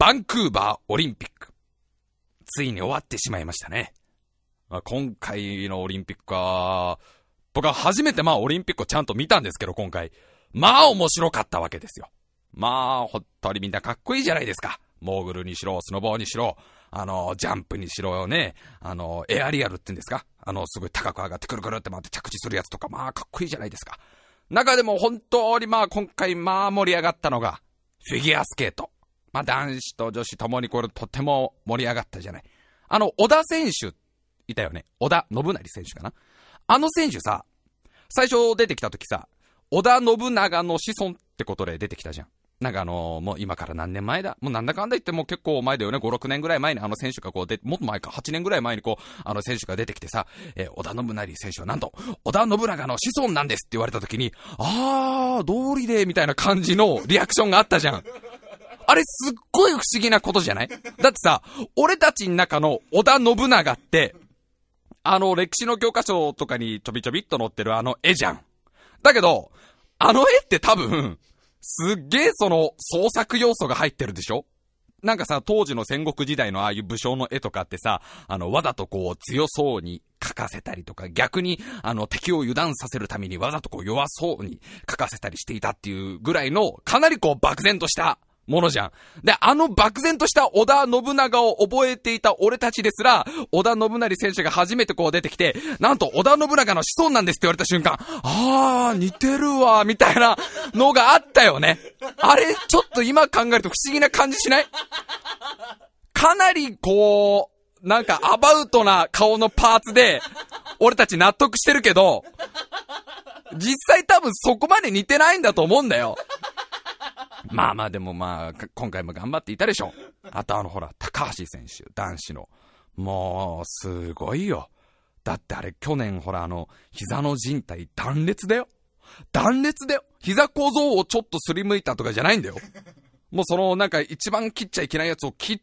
バンクーバーオリンピック。ついに終わってしまいましたね。今回のオリンピックは、僕は初めてオリンピックをちゃんと見たんですけど、今回。面白かったわけですよ。本当にみんなかっこいいじゃないですか。モーグルにしろ、スノボーにしろ、ジャンプにしろよね。エアリアルって言うんですか？すごい高く上がってくるくるって回って着地するやつとか、かっこいいじゃないですか。中でも本当に今回盛り上がったのが、フィギュアスケート。男子と女子ともにこれとても盛り上がったじゃない。小田選手、いたよね。織田信成選手かな。選手さ、最初出てきた時さ、織田信長の子孫ってことで出てきたじゃん。もう今から何年前だ？もうなんだかんだ言っても結構前だよね。5、6年ぐらい前に選手がもっと前か、8年ぐらい前に選手が出てきてさ、織田信成選手はなんと、織田信長の子孫なんですって言われた時に、道理で、みたいな感じのリアクションがあったじゃん。あれすっごい不思議なことじゃない？だってさ、俺たちの中の織田信長って、歴史の教科書とかにちょびちょびっと載ってる絵じゃん。だけど、絵って多分、すっげえ創作要素が入ってるでしょ？なんかさ、当時の戦国時代のああいう武将の絵とかってさ、わざと強そうに描かせたりとか、逆に敵を油断させるためにわざと弱そうに描かせたりしていたっていうぐらいの、かなり漠然としたものじゃん。で、漠然とした織田信長を覚えていた俺たちですら、織田信成選手が初めて出てきて、なんと織田信長の子孫なんですって言われた瞬間、似てるわ、みたいなのがあったよね。あれ、ちょっと今考えると不思議な感じしない？かなりなんかアバウトな顔のパーツで、俺たち納得してるけど、実際多分そこまで似てないんだと思うんだよ。でも今回も頑張っていたでしょ。あと高橋選手、男子の。もう、すごいよ。だってあれ、去年膝の靭帯断裂だよ。断裂だよ。膝小僧をちょっとすりむいたとかじゃないんだよ。もうなんか一番切っちゃいけないやつを切って、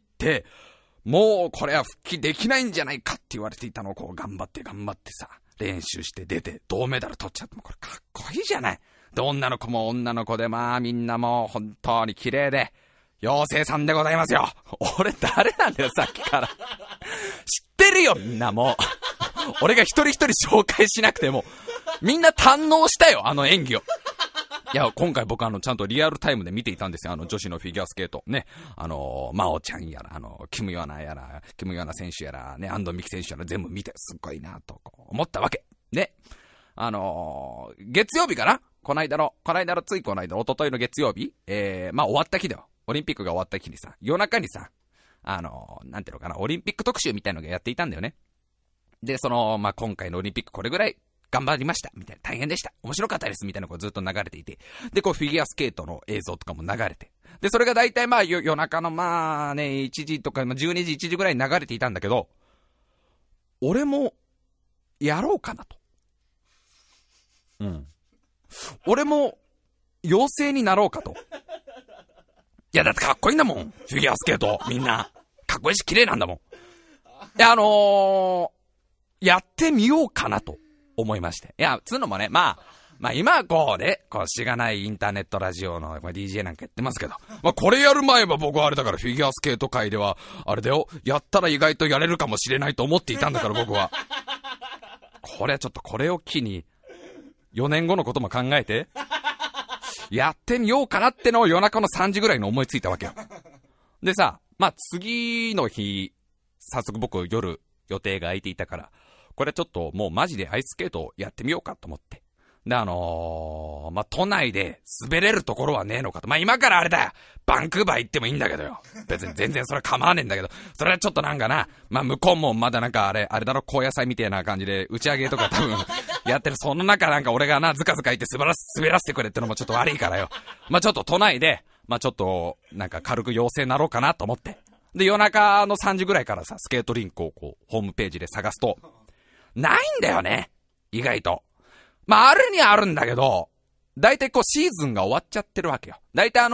もうこれは復帰できないんじゃないかって言われていたのを頑張ってさ、練習して出て銅メダル取っちゃって、もうこれかっこいいじゃない。で、女の子も女の子でみんなもう本当に綺麗で、妖精さんでございますよ。俺誰なんだよ、さっきから。知ってるよ、みんなもう。俺が一人一人紹介しなくても、みんな堪能したよ、演技を。いや、今回僕ちゃんとリアルタイムで見ていたんですよ。女子のフィギュアスケート。ね。真央ちゃんやら、キムヨナ選手やら、ね、安藤美希選手やら全部見て、すっごいなと思ったわけ。ね。月曜日かな？こないだの、一昨日の月曜日、終わった日だよ。オリンピックが終わった日にさ、夜中にさ、なんていうのかな、オリンピック特集みたいのがやっていたんだよね。で、今回のオリンピックこれぐらい頑張りました、みたいな、大変でした、面白かったです、みたいなのがずっと流れていて、で、フィギュアスケートの映像とかも流れて、で、それが大体夜中の1時とか、12時、1時ぐらいに流れていたんだけど、俺も、やろうかなと。俺も、妖精になろうかと。いや、だってかっこいいんだもん。フィギュアスケート。みんな。かっこいいし綺麗なんだもん。いや、やってみようかなと思いまして。いや、つうのもね、今はしがないインターネットラジオのDJ なんかやってますけど。これやる前は僕はあれだから、フィギュアスケート界では、あれだよ、やったら意外とやれるかもしれないと思っていたんだから、僕は。これはちょっとこれを機に、4年後のことも考えて、やってみようかなってのを夜中の3時ぐらいに思いついたわけよ。でさ、次の日、早速僕夜予定が空いていたから、これちょっともうマジでアイススケートをやってみようかと思って。で、都内で滑れるところはねえのかと。今からあれだよ。バンクーバー行ってもいいんだけどよ。別に全然それは構わねえんだけど、それはちょっとなんかな、向こうもまだなんかあれだろ、高野菜みたいな感じで打ち上げとか多分やってる。その中なんか俺がな、ずかずか言って滑らせてくれってのもちょっと悪いからよ。ちょっと都内で、ちょっとなんか軽く妖精になろうかなと思って。で、夜中の3時ぐらいからさ、スケートリンクをホームページで探すと、ないんだよね。意外と。あるにはあるんだけど、だいたいシーズンが終わっちゃってるわけよ。だいたい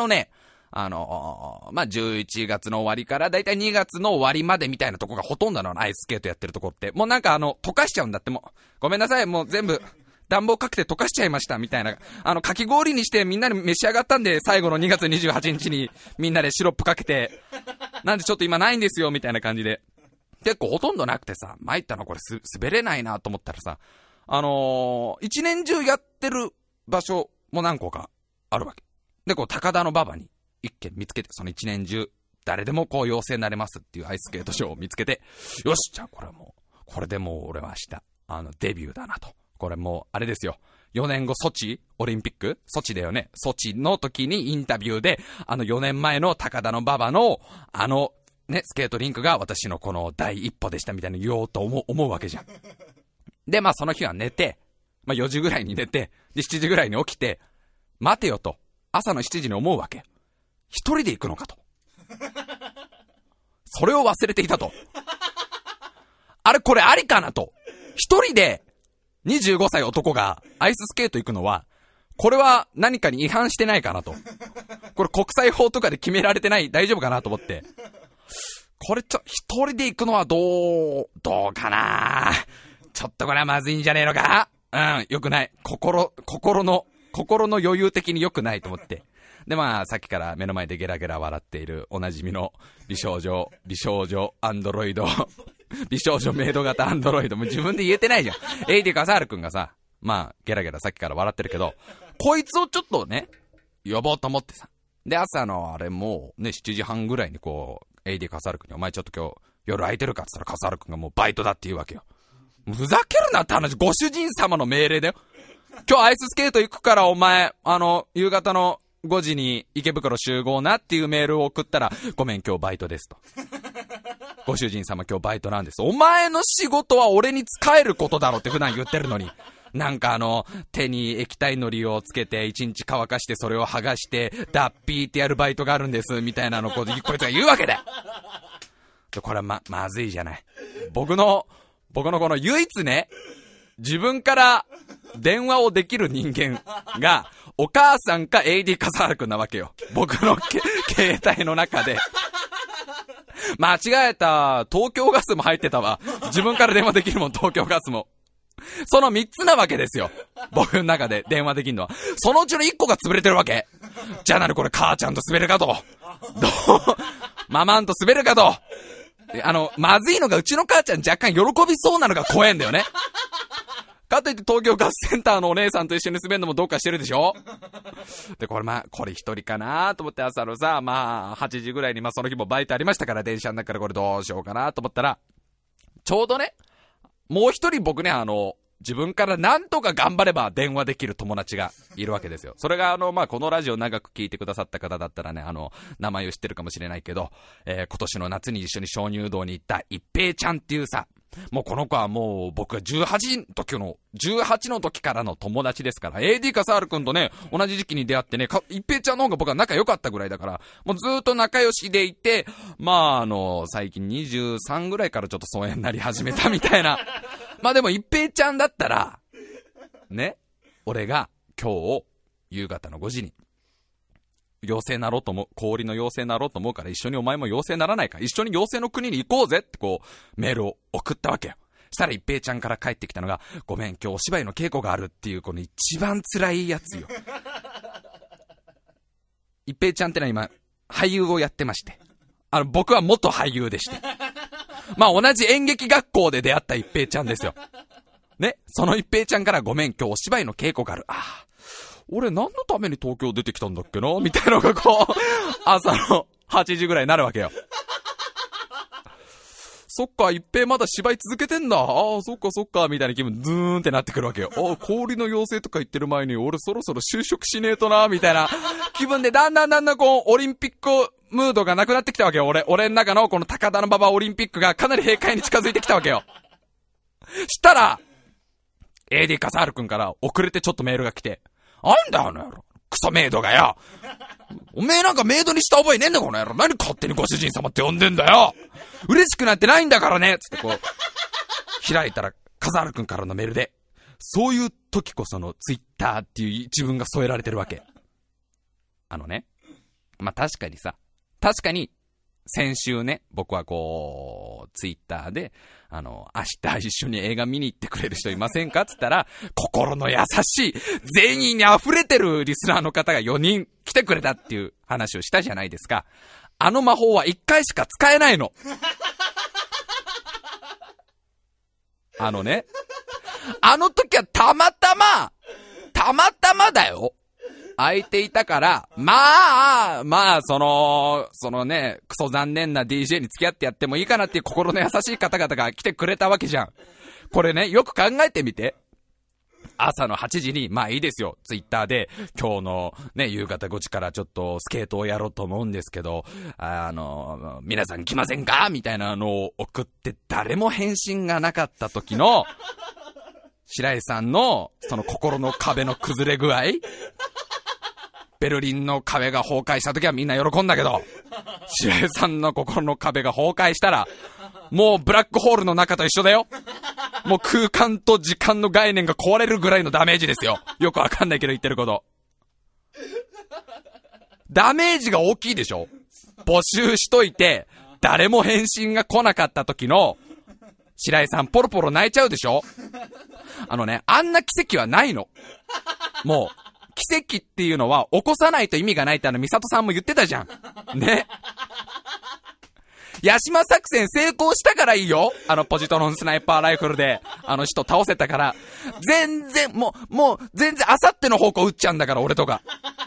11月の終わりからだいたい2月の終わりまでみたいなとこがほとんどなの、アイススケートやってるとこって。もうなんか溶かしちゃうんだって、もう。ごめんなさい、もう全部、 暖房かけて溶かしちゃいましたみたいな、かき氷にしてみんなで召し上がったんで、最後の2月28日にみんなでシロップかけて、なんでちょっと今ないんですよみたいな感じで、結構ほとんどなくてさ、参ったのこれ滑れないなと思ったらさ、一年中やってる場所も何個かあるわけで、こう高田の馬場に一軒見つけて、その一年中誰でもこう陽性になれますっていうアイススケートショーを見つけて、よし、じゃあこれでもう俺は明日デビューだなと。これもうあれですよ、4年後ソチオリンピック、ソチだよね、ソチの時にインタビューで4年前の高田の馬場のね、スケートリンクが私のこの第一歩でしたみたいに言おうと思うわけじゃん。で、まあその日は寝て、まあ4時ぐらいに寝て、で7時ぐらいに起きて、待てよと、朝の7時に思うわけ。一人で行くのかと。それを忘れていたと。あれこれありかなと。一人で25歳男がアイススケート行くのは、これは何かに違反してないかなと。これ国際法とかで決められてない、大丈夫かなと思って。これ一人で行くのはどうかな。ちょっとこれはまずいんじゃねえのか。良くない。心の余裕的に良くないと思って。でまあさっきから目の前でゲラゲラ笑っているおなじみの美少女アンドロイド美少女メイド型アンドロイドも自分で言えてないじゃん。AD 笠原くんがさ、まあゲラゲラさっきから笑ってるけど、こいつをちょっとね呼ぼうと思ってさ。で朝のあれもうね7時半ぐらいにこう AD 笠原くんに、お前ちょっと今日夜空いてるかって言ったら笠原くんがもうバイトだって言うわけよ。ふざけるなって話、ご主人様の命令だよ。今日アイススケート行くからお前夕方の5時に池袋集合なっていうメールを送ったら、ごめん今日バイトですと。ご主人様今日バイトなんです。お前の仕事は俺に使えることだろって普段言ってるのに、なんか手に液体のりをつけて1日乾かしてそれを剥がして脱皮ってやるバイトがあるんですみたいなのこいつが言うわけだよ。これはまずいじゃない。僕のこの唯一ね、自分から電話をできる人間がお母さんか AD 笠原くんなわけよ。僕の携帯の中で。間違えた。東京ガスも入ってたわ。自分から電話できるもん、東京ガスも。その3つなわけですよ。僕の中で電話できるのは。そのうちの1個が潰れてるわけ。じゃあなにこれ母ちゃんと滑るかと。ママンと滑るかと。まずいのがうちの母ちゃん若干喜びそうなのが怖えんだよね。かといって東京ガスセンターのお姉さんと一緒に滑るのもどうかしてるでしょ。でこれ一人かなと思って朝のさ、8時ぐらいにその日もバイトありましたから電車の中からこれどうしようかなと思ったら、ちょうどねもう一人僕ね自分からなんとか頑張れば電話できる友達がいるわけですよ。それがこのラジオ長く聞いてくださった方だったらね名前を知ってるかもしれないけど、今年の夏に一緒に鍾乳洞に行った一平ちゃんっていうさ、もうこの子はもう僕が18の時からの友達ですから、 AD 笠原くんとね同じ時期に出会ってね、一平ちゃんの方が僕は仲良かったぐらいだから、もうずーっと仲良しでいて、最近23ぐらいからちょっと疎遠になり始めたみたいな。でも一平ちゃんだったらね、俺が今日夕方の5時に妖精なろうと思う、氷の妖精なろうと思うから一緒にお前も妖精ならないか、一緒に妖精の国に行こうぜってこうメールを送ったわけよ。したら一平ちゃんから帰ってきたのが、ごめん今日お芝居の稽古があるっていうこの一番辛いやつよ。一平ちゃんってのは今俳優をやってまして、僕は元俳優でして、同じ演劇学校で出会った一平ちゃんですよね。その一平ちゃんからごめん今日お芝居の稽古がある、俺何のために東京出てきたんだっけなみたいなのがこう朝の8時ぐらいになるわけよ。そっか一平まだ芝居続けてんだ、そっかみたいな気分ズーンってなってくるわけよ。氷の妖精とか言ってる前に俺そろそろ就職しねえとなみたいな気分で、だんだんこうオリンピックムードがなくなってきたわけよ。俺の中のこの高田馬場オリンピックがかなり閉会に近づいてきたわけよ。したら AD 笠原くんから遅れてちょっとメールが来て、なんだ野郎クソメイドがよ、おめえなんかメイドにした覚えねえんだこの野郎、何勝手にご主人様って呼んでんだよ、嬉しくなってないんだからねつってこう開いたら笠原くんからのメールで、そういう時こそのツイッターっていう自分が添えられてるわけ。確かに先週ね、僕はツイッターで、明日一緒に映画見に行ってくれる人いませんかつったら、心の優しい、善意に溢れてるリスナーの方が4人来てくれたっていう話をしたじゃないですか。あの魔法は1回しか使えないの。あの時はたまたまだよ。空いていたから、そのね、クソ残念な DJ に付き合ってやってもいいかなっていう心の優しい方々が来てくれたわけじゃん。これね、よく考えてみて。朝の8時に、まあいいですよ、ツイッターで、今日のね、夕方5時からちょっとスケートをやろうと思うんですけど、皆さん来ませんかみたいなのを送って誰も返信がなかった時の、白井さんの、その心の壁の崩れ具合ベルリンの壁が崩壊した時はみんな喜んだけど、白井さんの心の壁が崩壊したら、もうブラックホールの中と一緒だよ。もう空間と時間の概念が壊れるぐらいのダメージですよ。よくわかんないけど言ってること。ダメージが大きいでしょ。募集しといて、誰も返信が来なかった時の、白井さんポロポロ泣いちゃうでしょ。あんな奇跡はないの。もう。奇跡っていうのは起こさないと意味がないって美里さんも言ってたじゃん。ね。ヤシマ作戦成功したからいいよ。ポジトロンスナイパーライフルで、人倒せたから。全然、もう、全然、あさっての方向撃っちゃうんだから、俺とか。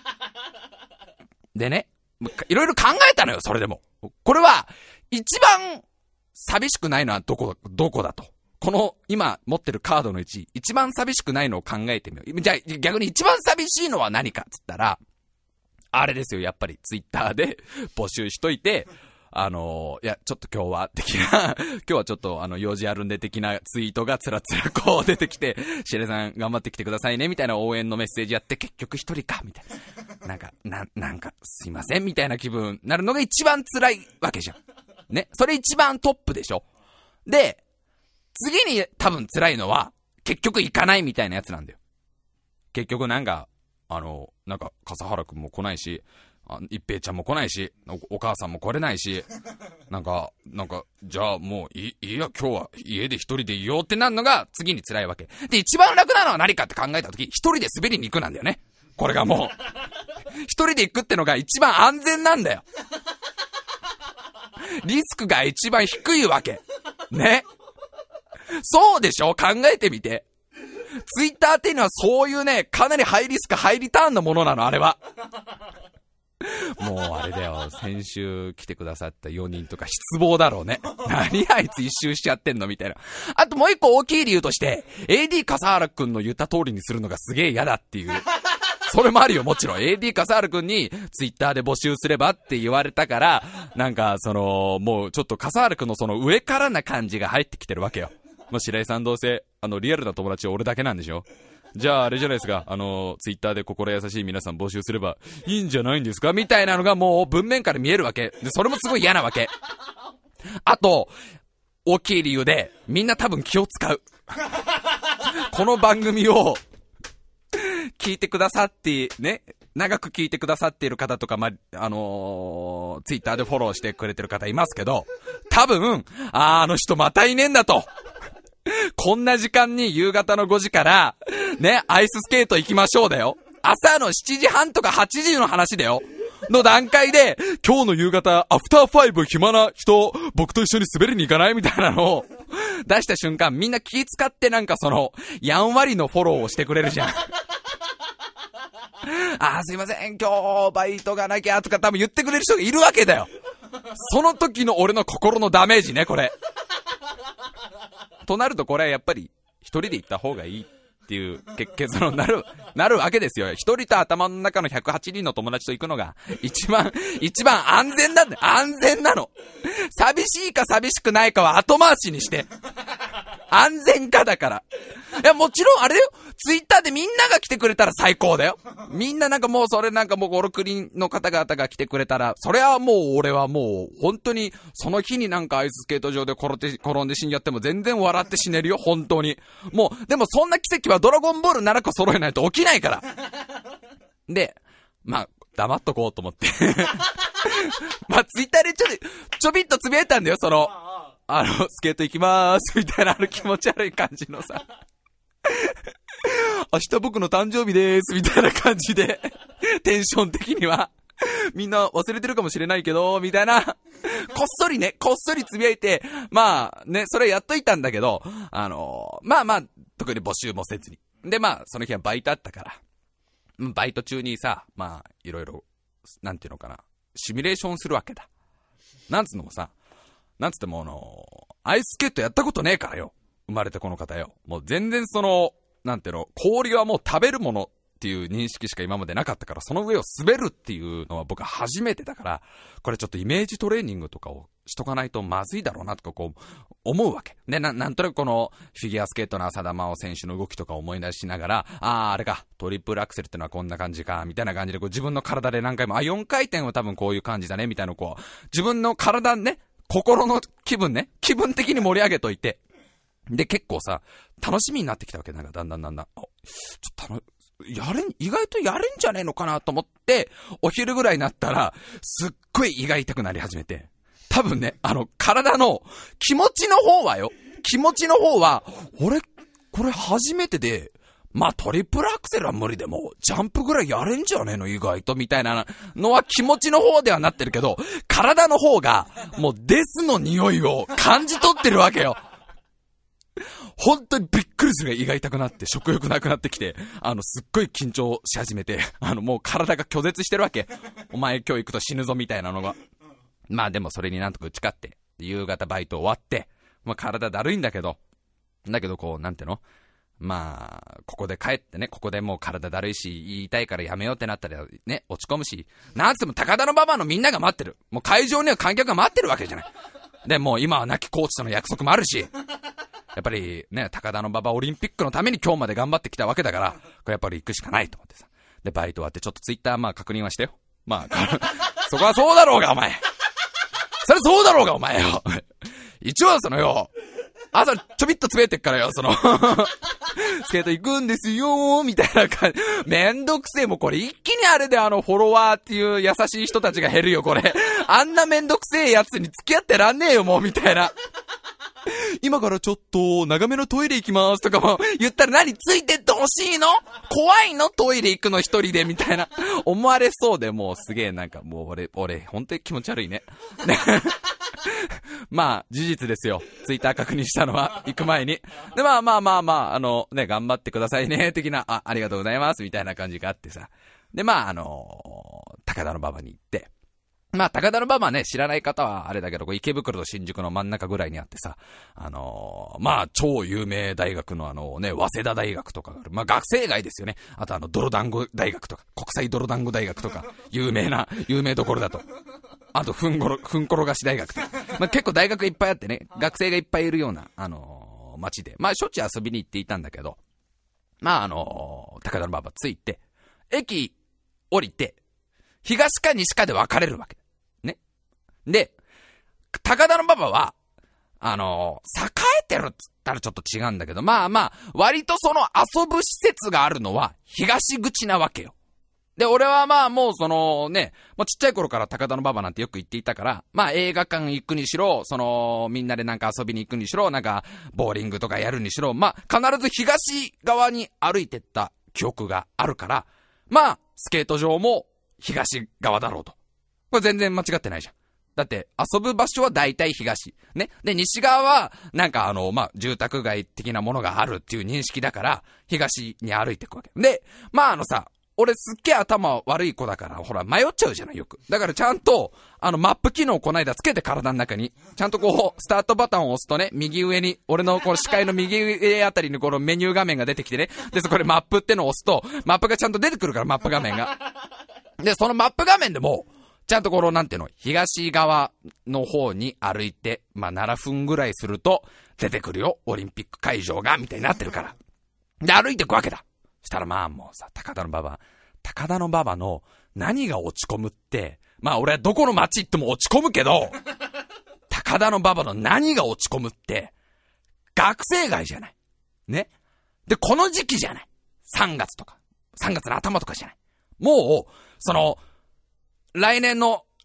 でね、いろいろ考えたのよ、それでも。これは、一番、寂しくないのはどこだと。この今持ってるカードのうち一番寂しくないのを考えてみよう。じゃあ逆に一番寂しいのは何かっつったら、あれですよ、やっぱりツイッターで募集しといて、いや、ちょっと今日はちょっと用事あるんで的なツイートがつらつらこう出てきて、シェレさん頑張ってきてくださいねみたいな応援のメッセージやって、結局一人かみたいな。なんかすいませんみたいな気分になるのが一番辛いわけじゃん。ね。それ一番トップでしょ。で、次に多分辛いのは、結局行かないみたいなやつなんだよ。結局なんか笠原くんも来ないし、一平ちゃんも来ないし、お母さんも来れないし、なんか、じゃあもういいや、今日は家で一人でいようってなるのが次に辛いわけ。で、一番楽なのは何かって考えたとき、一人で滑りに行くなんだよね。これがもう、一人で行くってのが一番安全なんだよ。リスクが一番低いわけ。ね。そうでしょ？考えてみて。ツイッターっていうのはそういうね、かなりハイリスクハイリターンのものなの、あれは。もうあれだよ、先週来てくださった4人とか失望だろうね。何あいつ一周しちゃってんのみたいな。あともう一個大きい理由として、AD 笠原くんの言った通りにするのがすげえ嫌だっていう。それもあるよ、もちろん。AD 笠原くんにツイッターで募集すればって言われたから、なんかもうちょっと笠原くんのその上からな感じが入ってきてるわけよ。もう白井さんどうせ、リアルな友達は俺だけなんでしょ。じゃああれじゃないですか、ツイッターで心優しい皆さん募集すればいいんじゃないんですかみたいなのがもう文面から見えるわけ。で、それもすごい嫌なわけ。あと、大きい理由で、みんな多分気を使う。この番組を、聞いてくださって、ね、長く聞いてくださっている方とか、ツイッターでフォローしてくれてる方いますけど、多分、あの人またいねえんだと。こんな時間に夕方の5時から、ね、アイススケート行きましょうだよ。朝の7時半とか8時の話だよ。の段階で、今日の夕方、アフター5暇な人、僕と一緒に滑りに行かないみたいなのを出した瞬間、みんな気使ってなんかやんわりのフォローをしてくれるじゃん。すいません、今日バイトがなきゃとか多分言ってくれる人がいるわけだよ。その時の俺の心のダメージね、これ。となるとこれはやっぱり一人で行った方がいいっていう結論になるわけですよ。一人と頭の中の108人の友達と行くのが一番安全なんだよ。安全なの。寂しいか寂しくないかは後回しにして。安全かだから。いや、もちろんあれだよ。ツイッターでみんなが来てくれたら最高だよ。みんななんかもうそれなんかもうゴロクリンの方々が来てくれたら、それはもう俺はもう本当にその日になんかアイススケート場で転んで死んじゃっても全然笑って死ねるよ、本当に。もう、でもそんな奇跡はドラゴンボール7個揃えないと起きないから。で、まあ、黙っとこうと思って。 まあ、ツイッターでちょびっとつぶやいたんだよ、スケート行きまーす、みたいな気持ち悪い感じのさ。明日僕の誕生日でーす、みたいな感じで、テンション的には。みんな忘れてるかもしれないけど、みたいな。こっそりつぶやいて、まあね、それやっといたんだけど、まあ、特に募集もせずに。で、まあ、その日はバイトあったから。バイト中にさ、まあ、いろいろ、なんていうのかな、シミュレーションするわけだ。なんつうのもさ、なんつってもアイススケートやったことねえからよ。生まれてこの方よ。もう全然なんていうの、氷はもう食べるものっていう認識しか今までなかったから、その上を滑るっていうのは僕は初めてだから、これちょっとイメージトレーニングとかをしとかないとまずいだろうなとかこう思うわけ。で、なんとなくこのフィギュアスケートの浅田真央選手の動きとか思い出しながら、あれか、トリプルアクセルってのはこんな感じか、みたいな感じでこう自分の体で何回も、4回転は多分こういう感じだね、みたいなこう、自分の体ね、心の気分的に盛り上げといて、で、結構さ、楽しみになってきたわけ。なんかだんだん。意外とやれんじゃねえのかなと思って、お昼ぐらいになったら、すっごい胃が痛くなり始めて。多分ね、体の気持ちの方は、俺、これ初めてで、まあトリプルアクセルは無理でも、ジャンプぐらいやれんじゃねえの意外と、みたいなのは気持ちの方ではなってるけど、体の方が、もうデスの匂いを感じ取ってるわけよ。本当にびっくりするが胃が痛くなって食欲なくなってきて、すっごい緊張し始めて、もう体が拒絶してるわけ。お前今日行くと死ぬぞみたいなのが。まあでもそれになんとか打ち勝って、夕方バイト終わって、まあ体だるいんだけどこう、なんていうの？まあ、ここで帰ってね、ここでもう体だるいし、言いたいからやめようってなったらね、落ち込むし、なんつっても高田の馬場のみんなが待ってる。もう会場には観客が待ってるわけじゃない。で、もう今は亡きコーチとの約束もあるし、やっぱりね、高田の馬場オリンピックのために今日まで頑張ってきたわけだから、これやっぱり行くしかないと思ってさ。で、バイト終わってちょっとツイッター確認はしてよ。そこはそうだろうがお前。それそうだろうがお前よ。一応朝ちょびっとつぶやいてっからよ、スケート行くんですよー、みたいな感じ。めんどくせえ、もうこれ一気にあれでフォロワーっていう優しい人たちが減るよ、これ。あんなめんどくせえやつに付き合ってらんねえよ、もう、みたいな。今からちょっと長めのトイレ行きますとかも言ったら何ついてってほしいの？怖いの？トイレ行くの一人でみたいな思われそうで、もうすげえなんかもう俺本当に気持ち悪いね。まあ事実ですよ。ツイッター確認したのは行く前に。でまあ頑張ってくださいね的な、ありがとうございますみたいな感じがあってさ。で高田馬場に行って。まあ、高田馬場ね、知らない方はあれだけど、池袋と新宿の真ん中ぐらいにあってさ、まあ、超有名大学の早稲田大学とかがある。まあ、学生街ですよね。あと泥団子大学とか、国際泥団子大学とか、有名どころだと。あと、ふんころがし大学とか。まあ、結構大学いっぱいあってね、学生がいっぱいいるような、街で。まあ、しょっちゅう遊びに行っていたんだけど、まあ、高田馬場着いて、駅降りて、東か西かで分かれるわけ。ね。で、高田馬場は、栄えてるっつったらちょっと違うんだけど、まあ、割と遊ぶ施設があるのは東口なわけよ。で、俺はまあもうもうちっちゃい頃から高田馬場なんてよく行っていたから、まあ映画館行くにしろ、みんなでなんか遊びに行くにしろ、なんかボーリングとかやるにしろ、まあ必ず東側に歩いてった記憶があるから、まあスケート場も東側だろうと。これ全然間違ってないじゃん。だって遊ぶ場所は大体東。ね。で、西側はなんか住宅街的なものがあるっていう認識だから、東に歩いていくわけ。で、まあ俺すっげえ頭悪い子だから、ほら迷っちゃうじゃないよく。だからちゃんと、マップ機能こないだつけて体の中に、ちゃんとこう、スタートボタンを押すとね、右上に、俺のこの視界の右上あたりにこのメニュー画面が出てきてね。で、そこでマップってのを押すと、マップがちゃんと出てくるから、マップ画面が。で、そのマップ画面でも、ちゃんとこのなんていうの、東側の方に歩いて、まあ7分ぐらいすると、出てくるよ、オリンピック会場が、みたいになってるから。で、歩いていくわけだ。したらまあもうさ、高田馬場の何が落ち込むって、まあ俺はどこの街行っても落ち込むけど、高田馬場の何が落ち込むって、学生街じゃない。ね。で、この時期じゃない。3月の頭とかじゃない。もう、来年の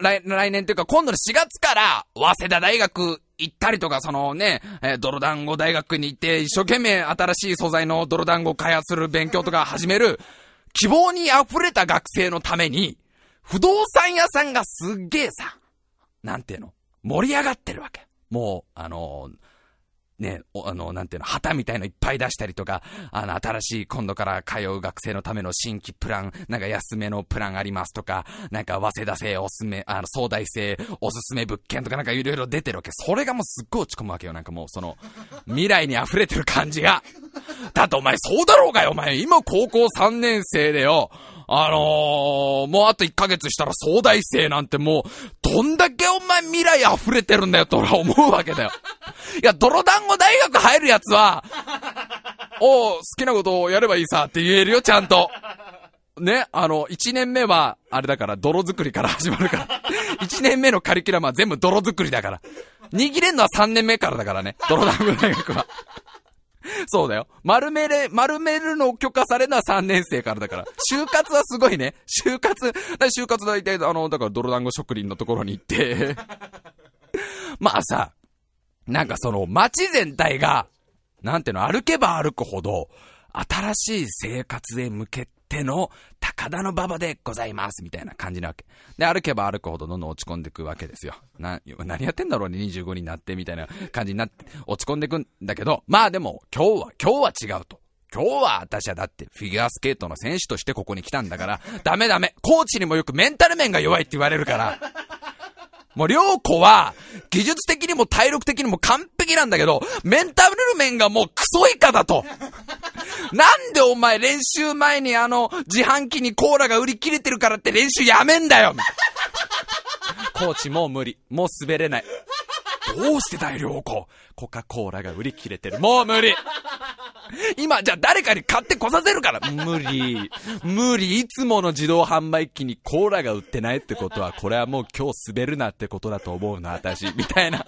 来年というか今度の4月から、早稲田大学行ったりとか、そのね、泥団子大学に行って、一生懸命新しい素材の泥団子を開発する勉強とか始める、希望に溢れた学生のために、不動産屋さんがすっげえさ、なんていうの、盛り上がってるわけ。もう、ね、なんていうの、旗みたいのいっぱい出したりとか、新しい今度から通う学生のための新規プラン、なんか安めのプランありますとか、なんか早稲田製おすすめ、総大生おすすめ物件とかなんかいろいろ出てるわけ。それがもうすっごい落ち込むわけよ。なんかもうその、未来に溢れてる感じが。だってお前そうだろうがよ、お前。今高校3年生でよ。もうあと1ヶ月したら総大生なんてもう、どんだけお前未来溢れてるんだよと俺は思うわけだよ。いや、泥団子大学入るやつは、好きなことをやればいいさって言えるよ、ちゃんと。ね、1年目は、あれだから、泥作りから始まるから。1年目のカリキュラムは全部泥作りだから。握れんのは3年目からだからね、泥団子大学は。そうだよ。丸めるのを許可されるのは3年生からだから。就活はすごいね。就活大体、だから泥団子職人のところに行って。まあさ、なんかその街全体が、なんていうの、歩けば歩くほど、新しい生活へ向けての高田馬場でございますみたいな感じなわけ。で、歩けば歩くほどどんどん落ち込んでいくわけですよ。何やってんだろうね、25になってみたいな感じになって、落ち込んでいくんだけど、まあでも、今日は違うと。今日は私はだってフィギュアスケートの選手としてここに来たんだから、ダメ。コーチにもよくメンタル面が弱いって言われるから、もう良子は技術的にも体力的にも完璧なんだけど、メンタル面がもうクソ以下だと。なんでお前練習前に自販機にコーラが売り切れてるからって練習やめんだよ。コーチもう無理。もう滑れない。どうしてだよ良子。コカ・コーラが売り切れてる。もう無理。今じゃあ誰かに買ってこさせるから。無理。いつもの自動販売機にコーラが売ってないってことは、これはもう今日滑るなってことだと思うな私みたいな。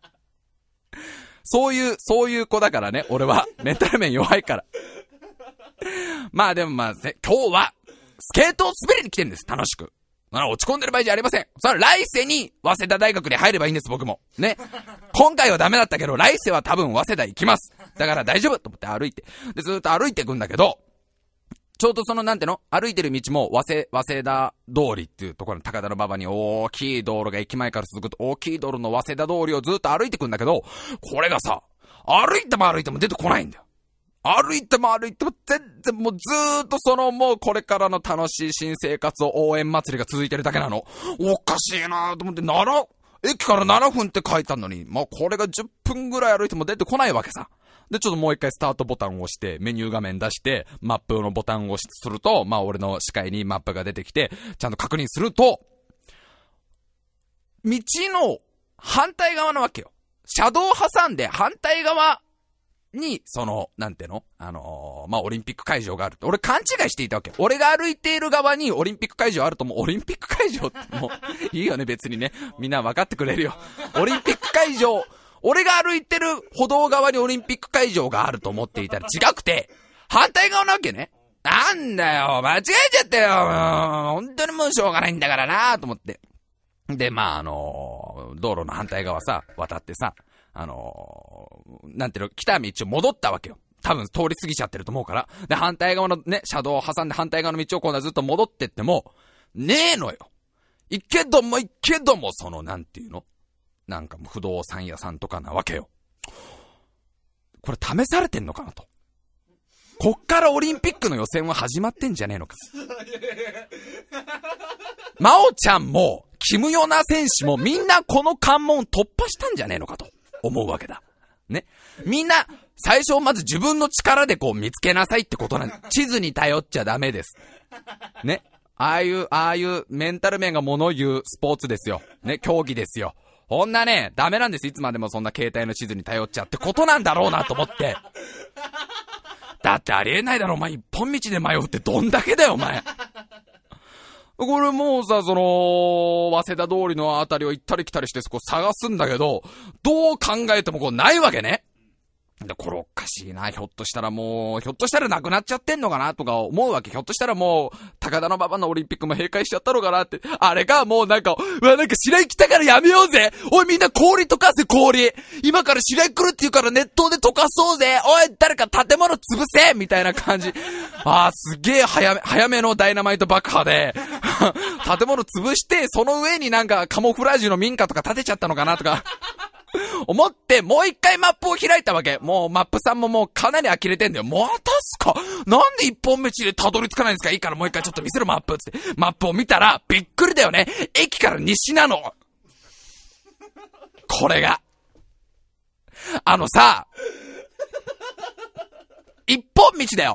そういう子だからね、俺はメンタル面弱いから。まあでも今日はスケートを滑りに来てるんです。楽しく。落ち込んでる場合じゃありません。それ来世に早稲田大学に入ればいいんです、僕も。ね。今回はダメだったけど、来世は多分早稲田行きます。だから大丈夫と思って歩いて。で、ずっと歩いていくんだけど、ちょうどそのなんての歩いてる道も早稲田通りっていうところの高田馬場に大きい道路が駅前から続くと大きい道路の早稲田通りをずっと歩いていくんだけど、これがさ、歩いても出てこないんだよ。歩いても全然もうずーっとそのもうこれからの楽しい新生活を応援祭りが続いてるだけなの。おかしいなと思って駅から7分って書いたのに、もうこれが10分ぐらい歩いても出てこないわけさ。で、ちょっともう一回スタートボタンを押して、メニュー画面出して、マップのボタンを押すると、まあ俺の視界にマップが出てきて、ちゃんと確認すると、道の反対側なわけよ。車道を挟んで反対側に、なんていうのまあ、オリンピック会場があるって。俺勘違いしていたわけ。俺が歩いている側にオリンピック会場あるともう、オリンピック会場ってもう、いいよね別にね。みんな分かってくれるよ。オリンピック会場、俺が歩いてる歩道側にオリンピック会場があると思っていたら違くて、反対側なわけね。なんだよ、間違えちゃったよ。本当にもうしょうがないんだからなと思って。で、まあ、道路の反対側さ、渡ってさ、なんていうの、来た道を戻ったわけよ。多分通り過ぎちゃってると思うから。で、反対側のね、車道を挟んで反対側の道を今度はずっと戻ってっても、ねえのよ。いけども、なんていうの？なんか不動産屋さんとかなわけよ。これ試されてんのかなと。こっからオリンピックの予選は始まってんじゃねえのか。真央ちゃんも、キムヨナ選手もみんなこの関門突破したんじゃねえのかと思うわけだ。ね。みんな、最初まず自分の力でこう見つけなさいってことなんで、地図に頼っちゃダメです。ね。ああいうメンタル面が物を言うスポーツですよ。ね、競技ですよ。こんなね、ダメなんです。いつまでもそんな携帯の地図に頼っちゃってことなんだろうなと思って。だってありえないだろ、お前一本道で迷うってどんだけだよ、お前。これもうさ、早稲田通りのあたりを行ったり来たりしてそこ探すんだけど、どう考えてもこうないわけね。 で、これおかしいな。ひょっとしたらなくなっちゃってんのかなとか思うわけ。ひょっとしたらもう、高田馬場のオリンピックも閉会しちゃったのかなって。あれか、もうなんか白井来たからやめようぜ。おいみんな氷溶かせ、氷。今から白井来るって言うから熱湯で溶かそうぜ。おい誰か建物潰せみたいな感じ。すげえ早めのダイナマイト爆破で、建物潰して、その上になんかカモフラージュの民家とか建てちゃったのかなとか。思って、もう一回マップを開いたわけ。もうマップさんももうかなり呆れてんだよ。またすか？なんで一本道でたどり着かないんですか？いいからもう一回ちょっと見せるマップつって。マップを見たら、びっくりだよね。駅から西なの。これが。一本道だよ。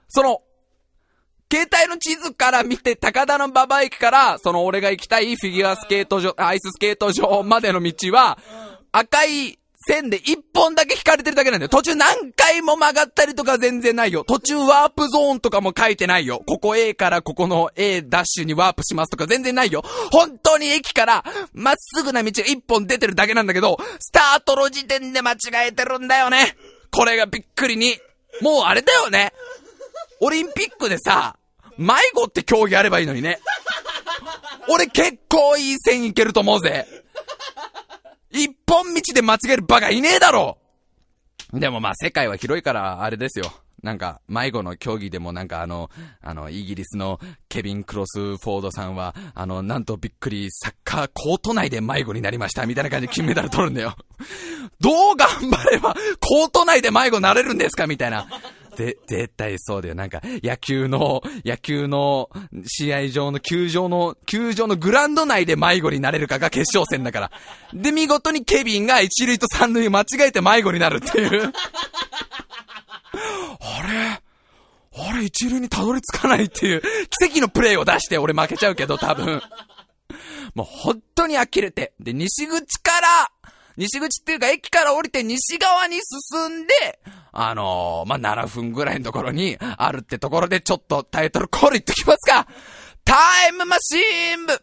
携帯の地図から見て、高田馬場駅から、俺が行きたいフィギュアスケート場、アイススケート場までの道は、赤い線で一本だけ引かれてるだけなんだよ。途中何回も曲がったりとか全然ないよ。途中ワープゾーンとかも書いてないよ。ここ A からここの A ダッシュにワープしますとか全然ないよ。本当に駅からまっすぐな道が一本出てるだけなんだけど、スタートの時点で間違えてるんだよね。これがびっくりに。もうあれだよね。オリンピックでさ、迷子って競技あればいいのにね。俺結構いい線いけると思うぜ。一本道で間違えるバカいねえだろ。でも世界は広いからあれですよ。なんか迷子の競技でもなんかイギリスのケビン・クロスフォードさんはなんとびっくりサッカーコート内で迷子になりましたみたいな感じで金メダル取るんだよ。どう頑張ればコート内で迷子になれるんですかみたいな。絶対そうだよ。なんか、野球の試合場の球場のグラウンド内で迷子になれるかが決勝戦だから。で、見事にケビンが一塁と三塁を間違えて迷子になるっていう。あれ、一塁にたどり着かないっていう、奇跡のプレーを出して俺負けちゃうけど多分。もう本当に呆れて。で、西口っていうか駅から降りて西側に進んで、7分ぐらいのところにあるってところでちょっとタイトルコール言っときますか。タイムマシーン部。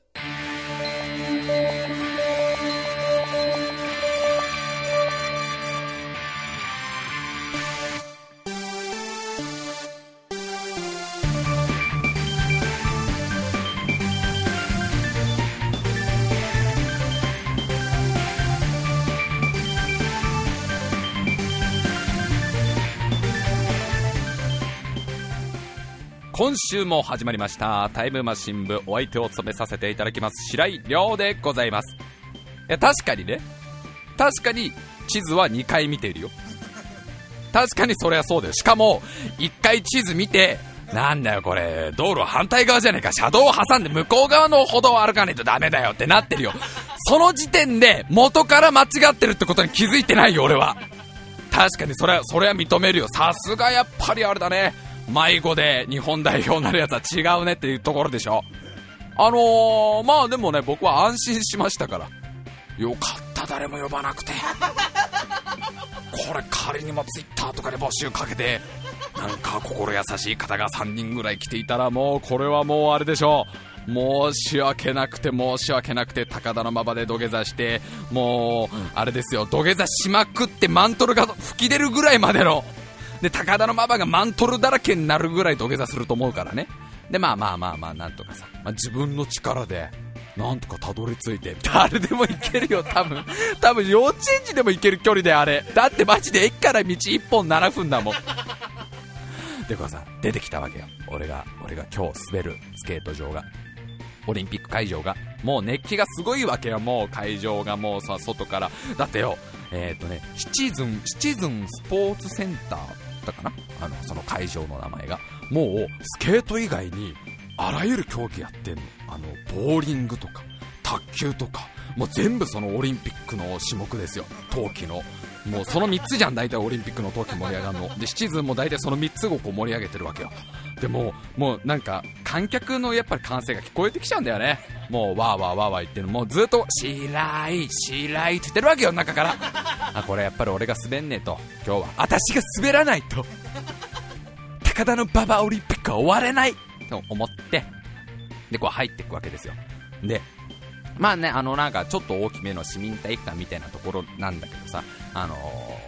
今週も始まりましたタイムマシン部。お相手を務めさせていただきます白井亮でございます。確かに地図は2回見ているよ。確かにそれはそうだよ。しかも1回地図見て、なんだよこれ道路反対側じゃねえか、車道を挟んで向こう側の歩道を歩かないとダメだよってなってるよ。その時点で元から間違ってるってことに気づいてないよ俺は。確かにそれは認めるよ。さすがやっぱりあれだね、迷子で日本代表になるやつは違うねっていうところでしょ。でもね、僕は安心しましたから。よかった、誰も呼ばなくて。これ仮にもツイッターとかで募集かけて、なんか心優しい方が3人ぐらい来ていたら、もうこれはもうあれでしょう。申し訳なくて高田馬場で土下座して、もうあれですよ、土下座しまくってマントルが吹き出るぐらいまでので、高田馬場がマントルだらけになるぐらい土下座すると思うからね。で、なんとかさ、自分の力でなんとかたどり着いて、誰でも行けるよ多分幼稚園児でも行ける距離であれ。だってマジで駅から道1本7分だもん。でこうさ、出てきたわけよ。俺が今日滑るスケート場が、オリンピック会場がもう熱気がすごいわけよ。もう会場がもうさ、外からだってよ、シチズンスポーツセンターだかな、その会場の名前が。もうスケート以外にあらゆる競技やってんの。ボーリングとか卓球とか、もう全部そのオリンピックの種目ですよ。冬季のもうその3つじゃん、大体オリンピックの冬季盛り上がるので、シチズンも大体その3つをこう盛り上げてるわけよ。でもうなんか観客のやっぱり歓声が聞こえてきちゃうんだよね。もうわーわーわーわー言ってる、もうずっと白井って言ってるわけよ、中から。これやっぱり俺が滑んねえと、今日は私が滑らないと高田馬場オリンピックは終われないと思って、でこう入っていくわけですよ。でなんかちょっと大きめの市民体育館みたいなところなんだけどさ、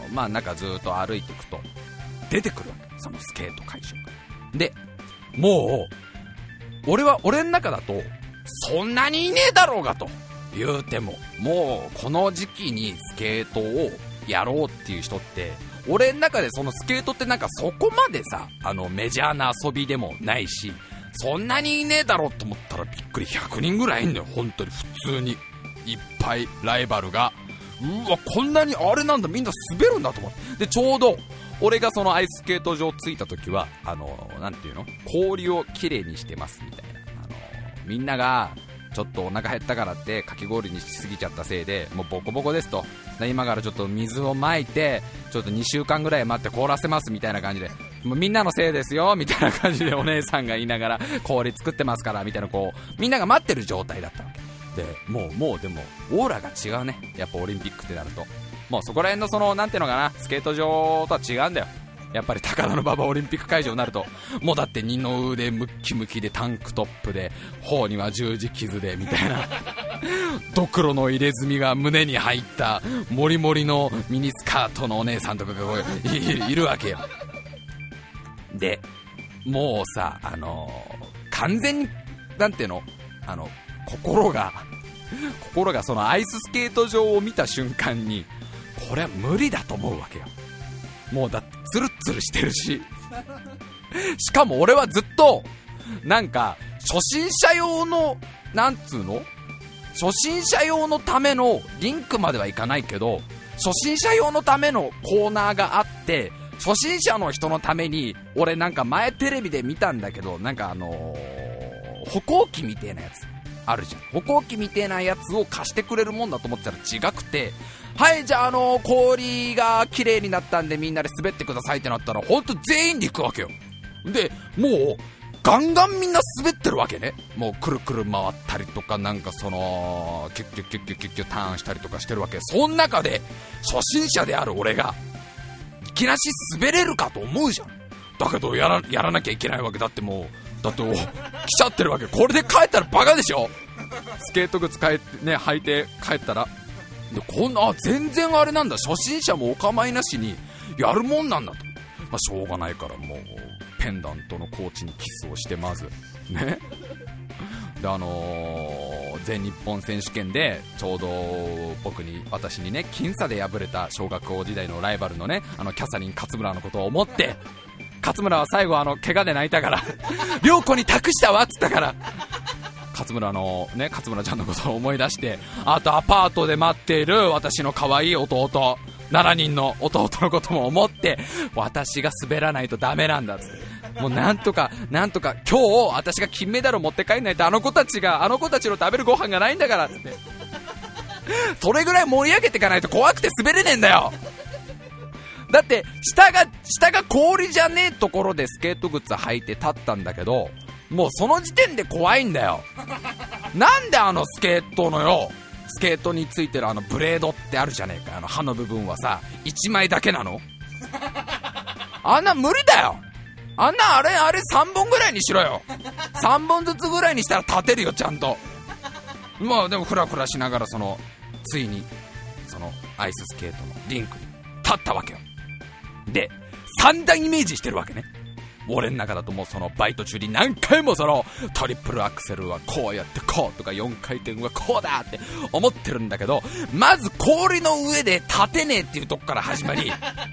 まあなんかずっと歩いていくと出てくるわけ、そのスケート会場で。もう俺の中だとそんなにいねえだろうがと言うても、もうこの時期にスケートをやろうっていう人って、俺の中でそのスケートってなんかそこまでさ、メジャーな遊びでもないし、そんなにいねえだろうと思ったらびっくり、100人ぐらいいんだよ、本当に普通にいっぱいライバルが。うわ、こんなにあれなんだ、みんな滑るんだと思って。でちょうど俺がそのアイススケート場着いた時はなんていうの、氷をきれいにしてますみたいな、みんながちょっとお腹減ったからってかき氷にしすぎちゃったせいでもうボコボコですと、今からちょっと水をまいてちょっと2週間ぐらい待って凍らせますみたいな感じで、もうみんなのせいですよみたいな感じでお姉さんが言いながら氷作ってますからみたいな、こうみんなが待ってる状態だったわけで、もうでもオーラが違うね、やっぱオリンピックってなると。もうそこら辺のそのなんていうのかな、スケート場とは違うんだよ、やっぱり高田馬場オリンピック会場になると。もうだって二の腕ムッキムキでタンクトップで頬には十字傷でみたいなドクロの入れ墨が胸に入ったモリモリのミニスカートのお姉さんとかがこう いるわけよ。でもうさ、完全になんていうの、心がそのアイススケート場を見た瞬間にこれは無理だと思うわけよ。もうだってツルツルしてるししかも俺はずっとなんか初心者用のなんつうの、初心者用のためのリンクまではいかないけど、初心者用のためのコーナーがあって、初心者の人のために俺なんか前テレビで見たんだけど、なんか歩行器みたいなやつあるじゃん。歩行器みたいなやつを貸してくれるもんだと思ってたら違くて、はい、じゃあ氷が綺麗になったんでみんなで滑ってくださいってなったらほんと全員で行くわけよ。でもうガンガンみんな滑ってるわけね。もうくるくる回ったりとか、なんかそのキュッキュッキュッキュッキュッキュッターンしたりとかしてるわけ。その中で初心者である俺がいきなし滑れるかと思うじゃん。だけどやらなきゃいけないわけだって。もうだって来ちゃってるわけ。これで帰ったらバカでしょ。スケート靴履いて帰ったらで、こんな全然あれなんだ、初心者もお構いなしにやるもんなんだと。しょうがないからもうペンダントのコーチにキスをしてまずね。で全日本選手権でちょうど私にね僅差で敗れた小学校時代のライバルのねキャサリン勝村のことを思って、勝村は最後怪我で泣いたから涼子に託したわっつったから、勝村ちゃんのことを思い出して、あとアパートで待っている私の可愛い弟、7人の弟のことも思って、私が滑らないとダメなんだっつって、もうなんとか今日私が金メダルを持って帰んないとあの子たちの食べるご飯がないんだからっつって、それぐらい盛り上げていかないと怖くて滑れねえんだよ。だって下が氷じゃねえところでスケート靴履いて立ったんだけど、もうその時点で怖いんだよ。なんでスケートのよ、スケートについてるブレードってあるじゃねえか、刃の部分はさ1枚だけなの。あんな無理だよ。あれ3本ぐらいにしろよ。3本ずつぐらいにしたら立てるよちゃんと。まあでもフラフラしながらついにそのアイススケートのリンクに立ったわけよ。で散々イメージしてるわけね。俺の中だともうそのバイト中に何回もトリプルアクセルはこうやってこうとか4回転はこうだって思ってるんだけど、まず氷の上で立てねえっていうとこから始まり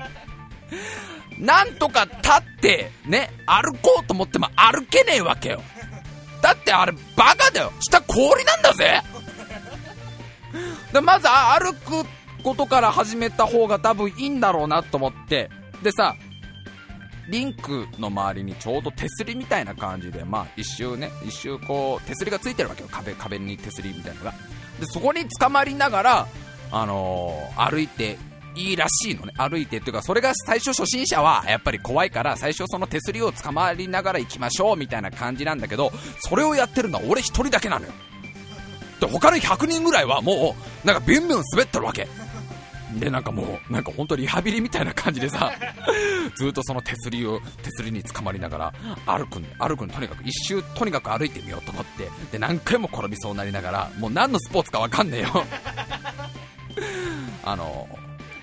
なんとか立ってね歩こうと思っても歩けねえわけよ。だってあれバカだよ、下氷なんだぜ。でまず歩くことから始めた方が多分いいんだろうなと思って、でさリンクの周りにちょうど手すりみたいな感じで、一周こう手すりがついてるわけよ。壁に手すりみたいなのが。でそこに捕まりながら歩いていいらしいのね。歩いてっていうか、それが最初初心者はやっぱり怖いから最初その手すりを捕まりながら行きましょうみたいな感じなんだけど、それをやってるのは俺一人だけなのよ。で他の100人ぐらいはもうなんかビュンビュン滑ってるわけで、なんか本当リハビリみたいな感じでさずっとその手すりに捕まりながら歩くの。とにかく一周とにかく歩いてみようと思って、で何回も転びそうになりながら、もう何のスポーツか分かんねえよ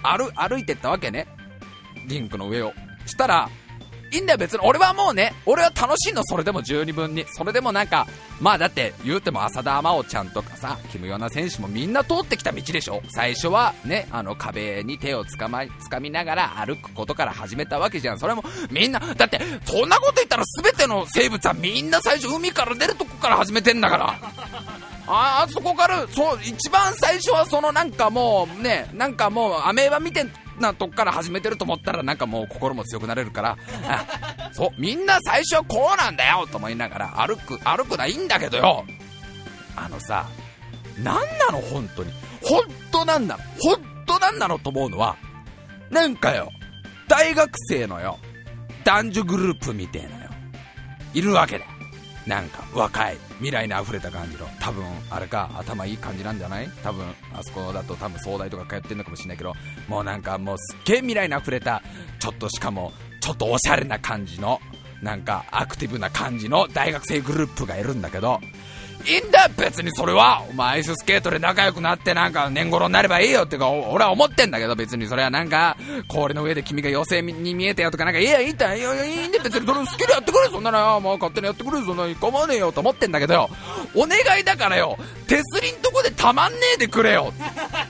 歩いてったわけね、リンクの上を。したらいいんだよ別に、俺はもうね、俺は楽しいの、それでも十二分に。それでもなんかまあだって言うても浅田真央ちゃんとかさ、キムヨナ選手もみんな通ってきた道でしょ。最初はね、壁に手をつかみながら歩くことから始めたわけじゃん。それもみんな、だってそんなこと言ったら全ての生物はみんな最初海から出るとこから始めてんだから。そこから一番最初はなんかもうね、なんかもうアメーバみたいなとこから始めてると思ったら、なんかもう心も強くなれるから、みんな最初はこうなんだよと思いながら歩くのはいいんだけどよ、さ、なんなの本当に、本当なんなのと思うのは、なんかよ、大学生のよ、男女グループみたいなよ、いるわけだ。なんか若い未来に溢れた感じの、多分あれか、頭いい感じなんじゃない？多分あそこだと多分総大とか通ってるのかもしれないけど、もうなんかもうすっげえ未来に溢れた、しかもちょっとおしゃれな感じの、なんかアクティブな感じの大学生グループがいるんだけど、いいんだよ別にそれは。お前アイススケートで仲良くなってなんか年頃になればいいよってか俺は思ってんだけど、別にそれはなんか氷の上で君が妖精に見えてよとかなんかいいんだよ、いいんで別にそれ好きでやってくれ、そんなのもう勝手にやってくれ、そんなに構わねえよと思ってんだけどよ、お願いだからよ、手すりんとこでたまんねえでくれよ。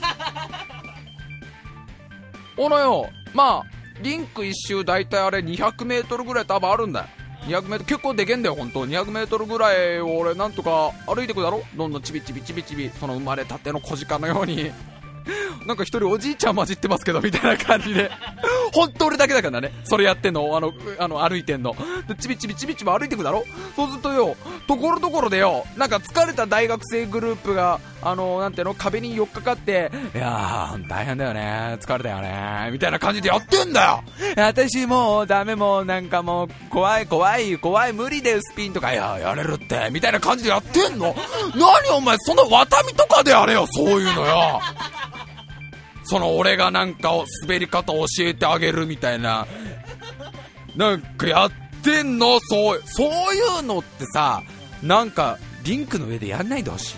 まあリンク一周だいたいあれ200メートルぐらい多分あるんだよ。200メートル結構でけんだよ本当。200メートルぐらいを俺なんとか歩いてくだろ、どんどんちびちび、その生まれたての小鹿のようになんか一人おじいちゃん混じってますけどみたいな感じで本当俺だけだからね、それやってんの、歩いてんので、ちびちび歩いてくだろ。そうするとよ、ところどころでよ、なんか疲れた大学生グループがなんていうの、壁に寄っかかって、いやー大変だよね、疲れたよねみたいな感じでやってんだよ。私もうダメ、もうなんかもう怖い無理でスピンとか、やれるってみたいな感じでやってんの。何お前、そのワタミとかでやれよ、そういうのよ。俺がなんか滑り方教えてあげるみたいな、なんかやってんの。そういうのってさ、なんかリンクの上でやんないでほしい。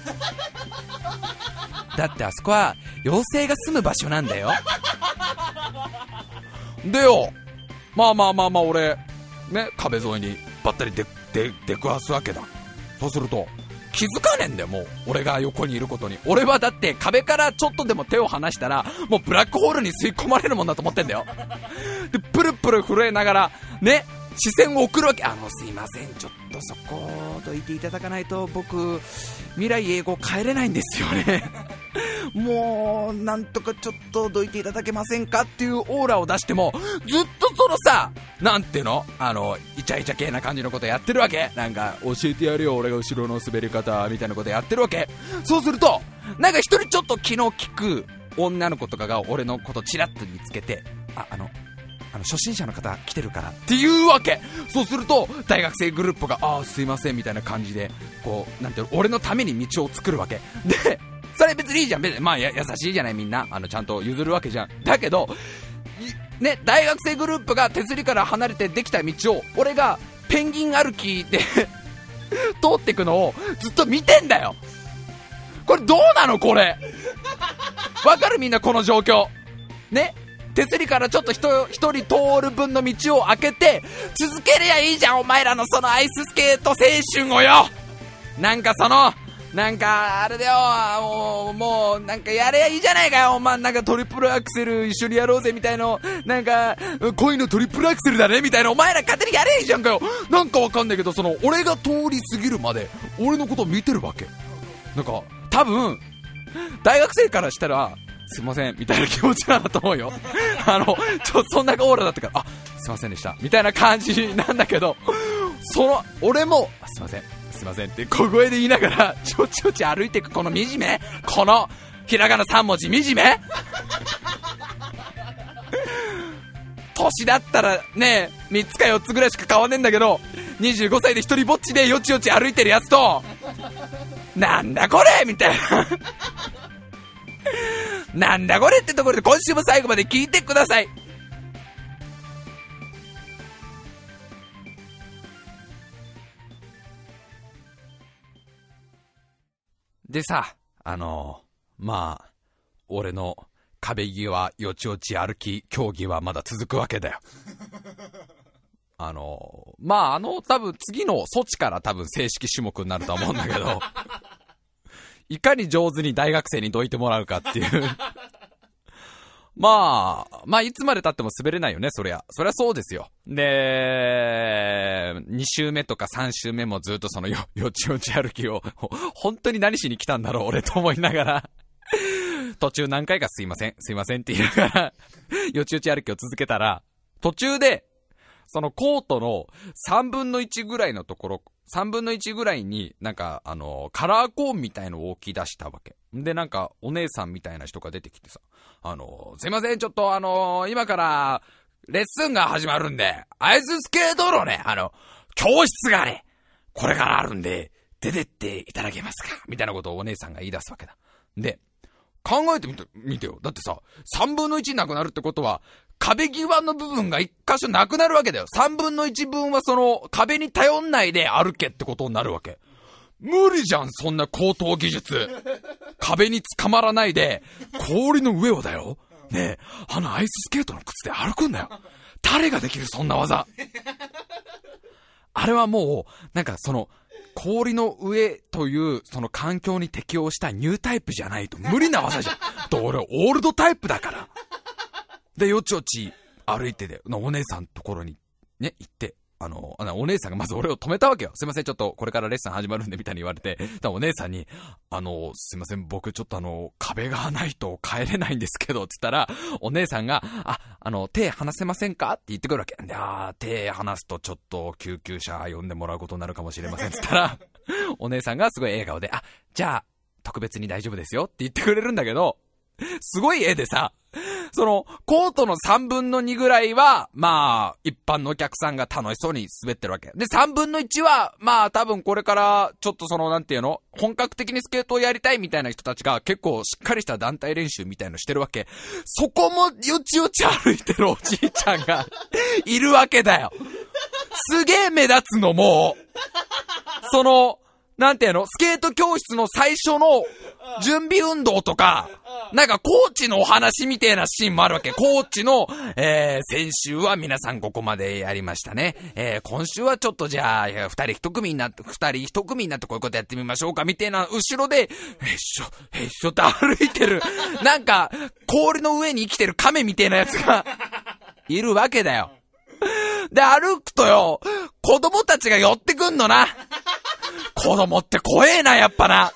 だってあそこは妖精が住む場所なんだよ。でよ、まあ俺ね、壁沿いにばったり出くわすわけだ。そうすると気づかねえんだよ、もう俺が横にいることに。俺はだって壁からちょっとでも手を離したらもうブラックホールに吸い込まれるもんだと思ってんだよ。でプルプル震えながらね、視線を送るわけ。すいません、ちょっとそこどいていただかないと僕未来英語帰れないんですよねもうなんとかちょっとどいていただけませんかっていうオーラを出しても、ずっとさ、なんていうの、イチャイチャ系な感じのことやってるわけ。なんか教えてやるよ俺が後ろの滑り方みたいなことやってるわけ。そうするとなんか一人ちょっと気の利く女の子とかが俺のことチラッと見つけて、初心者の方来てるからっていうわけ。そうすると大学生グループがすいませんみたいな感じで、こうなんていうの、俺のために道を作るわけで、それ別にいいじゃん、別にまあ優しいじゃない、みんなちゃんと譲るわけじゃん。だけどね、大学生グループが手すりから離れてできた道を俺がペンギン歩きで通っていくのをずっと見てんだよ。これどうなのこれ。わかるみんなこの状況ね。手すりからちょっと一人通る分の道を開けて続けりゃいいじゃん、お前らのそのアイススケート青春をよ。なんかなんかあれだよ、もうなんかやれやいいじゃないかよ、お前なんかトリプルアクセル一緒にやろうぜみたいの、なんか恋のトリプルアクセルだねみたいな、お前ら勝手にやれいいじゃんかよ。なんかわかんないけど、俺が通り過ぎるまで俺のことを見てるわけ。なんか多分大学生からしたらすいませんみたいな気持ちなんだと思うよ。そんなオーラだったからすいませんでしたみたいな感じなんだけど、俺もすいませんって小声で言いながらちょち歩いていくこの惨め、このひらがな3文字惨め年だったらね3つか4つぐらいしか変わんねえんだけど、25歳で一人ぼっちでよちよち歩いてるやつとなんだこれみたいななんだこれってところで今週も最後まで聞いてください。でさ、まあ俺の壁際、よちよち歩き、競技はまだ続くわけだよ。多分次の措置から多分正式種目になると思うんだけど、いかに上手に大学生にどいてもらうかっていう。いつまで経っても滑れないよね、そりゃそうですよ。で、2周目とか3周目もずっとそのよちよち歩きを、本当に何しに来たんだろう、俺と思いながら、途中何回かすいませんって言いながら、よちよち歩きを続けたら、途中で、そのコートの3分の1ぐらいのところ、3分の1ぐらいになんかカラーコーンみたいのを置き出したわけ。で、なんかお姉さんみたいな人が出てきてさ、すいません、ちょっと今からレッスンが始まるんで、アイススケートのね、教室がね、これからあるんで、出てっていただけますかみたいなことをお姉さんが言い出すわけだ。で、考えてみてよ。だってさ、3分の1なくなるってことは、壁際の部分が1箇所なくなるわけだよ。3分の1分はその壁に頼んないで歩けってことになるわけ。無理じゃん、そんな高等技術。壁に捕まらないで、氷の上をだよ。ねえ、アイススケートの靴で歩くんだよ。誰ができるそんな技。あれはもう、なんかその、氷の上というその環境に適応したニュータイプじゃないと無理な技じゃん。と俺オールドタイプだから。で、よちよち歩いてで、お姉さんのところにね、行って、お姉さんがまず俺を止めたわけよ。すいません、ちょっとこれからレッスン始まるんでみたいに言われて、お姉さんに、すいません、僕ちょっと壁がないと帰れないんですけど、つったら、お姉さんが、手離せませんかって言ってくるわけ。で、手離すとちょっと救急車呼んでもらうことになるかもしれません、つったら、お姉さんがすごい笑顔で、じゃあ、特別に大丈夫ですよって言ってくれるんだけど、すごい絵でさ、その、コートの3分の2ぐらいは、一般のお客さんが楽しそうに滑ってるわけ。で、3分の1は、多分これから、ちょっとその、なんていうの？本格的にスケートをやりたいみたいな人たちが結構しっかりした団体練習みたいのしてるわけ。そこもよちよち歩いてるおじいちゃんがいるわけだよ。すげえ目立つのもう、その、なんていうの？スケート教室の最初の準備運動とか、なんかコーチのお話みたいなシーンもあるわけ。コーチの、先週は皆さんここまでやりましたね。今週はちょっとじゃあ、二人一組になってこういうことやってみましょうか、みたいな、後ろで、へっしょって歩いてる。なんか、氷の上に生きてる亀みたいなやつが、いるわけだよ。で、歩くとよ、子供たちが寄ってくんのな。子供って怖えな、やっぱな。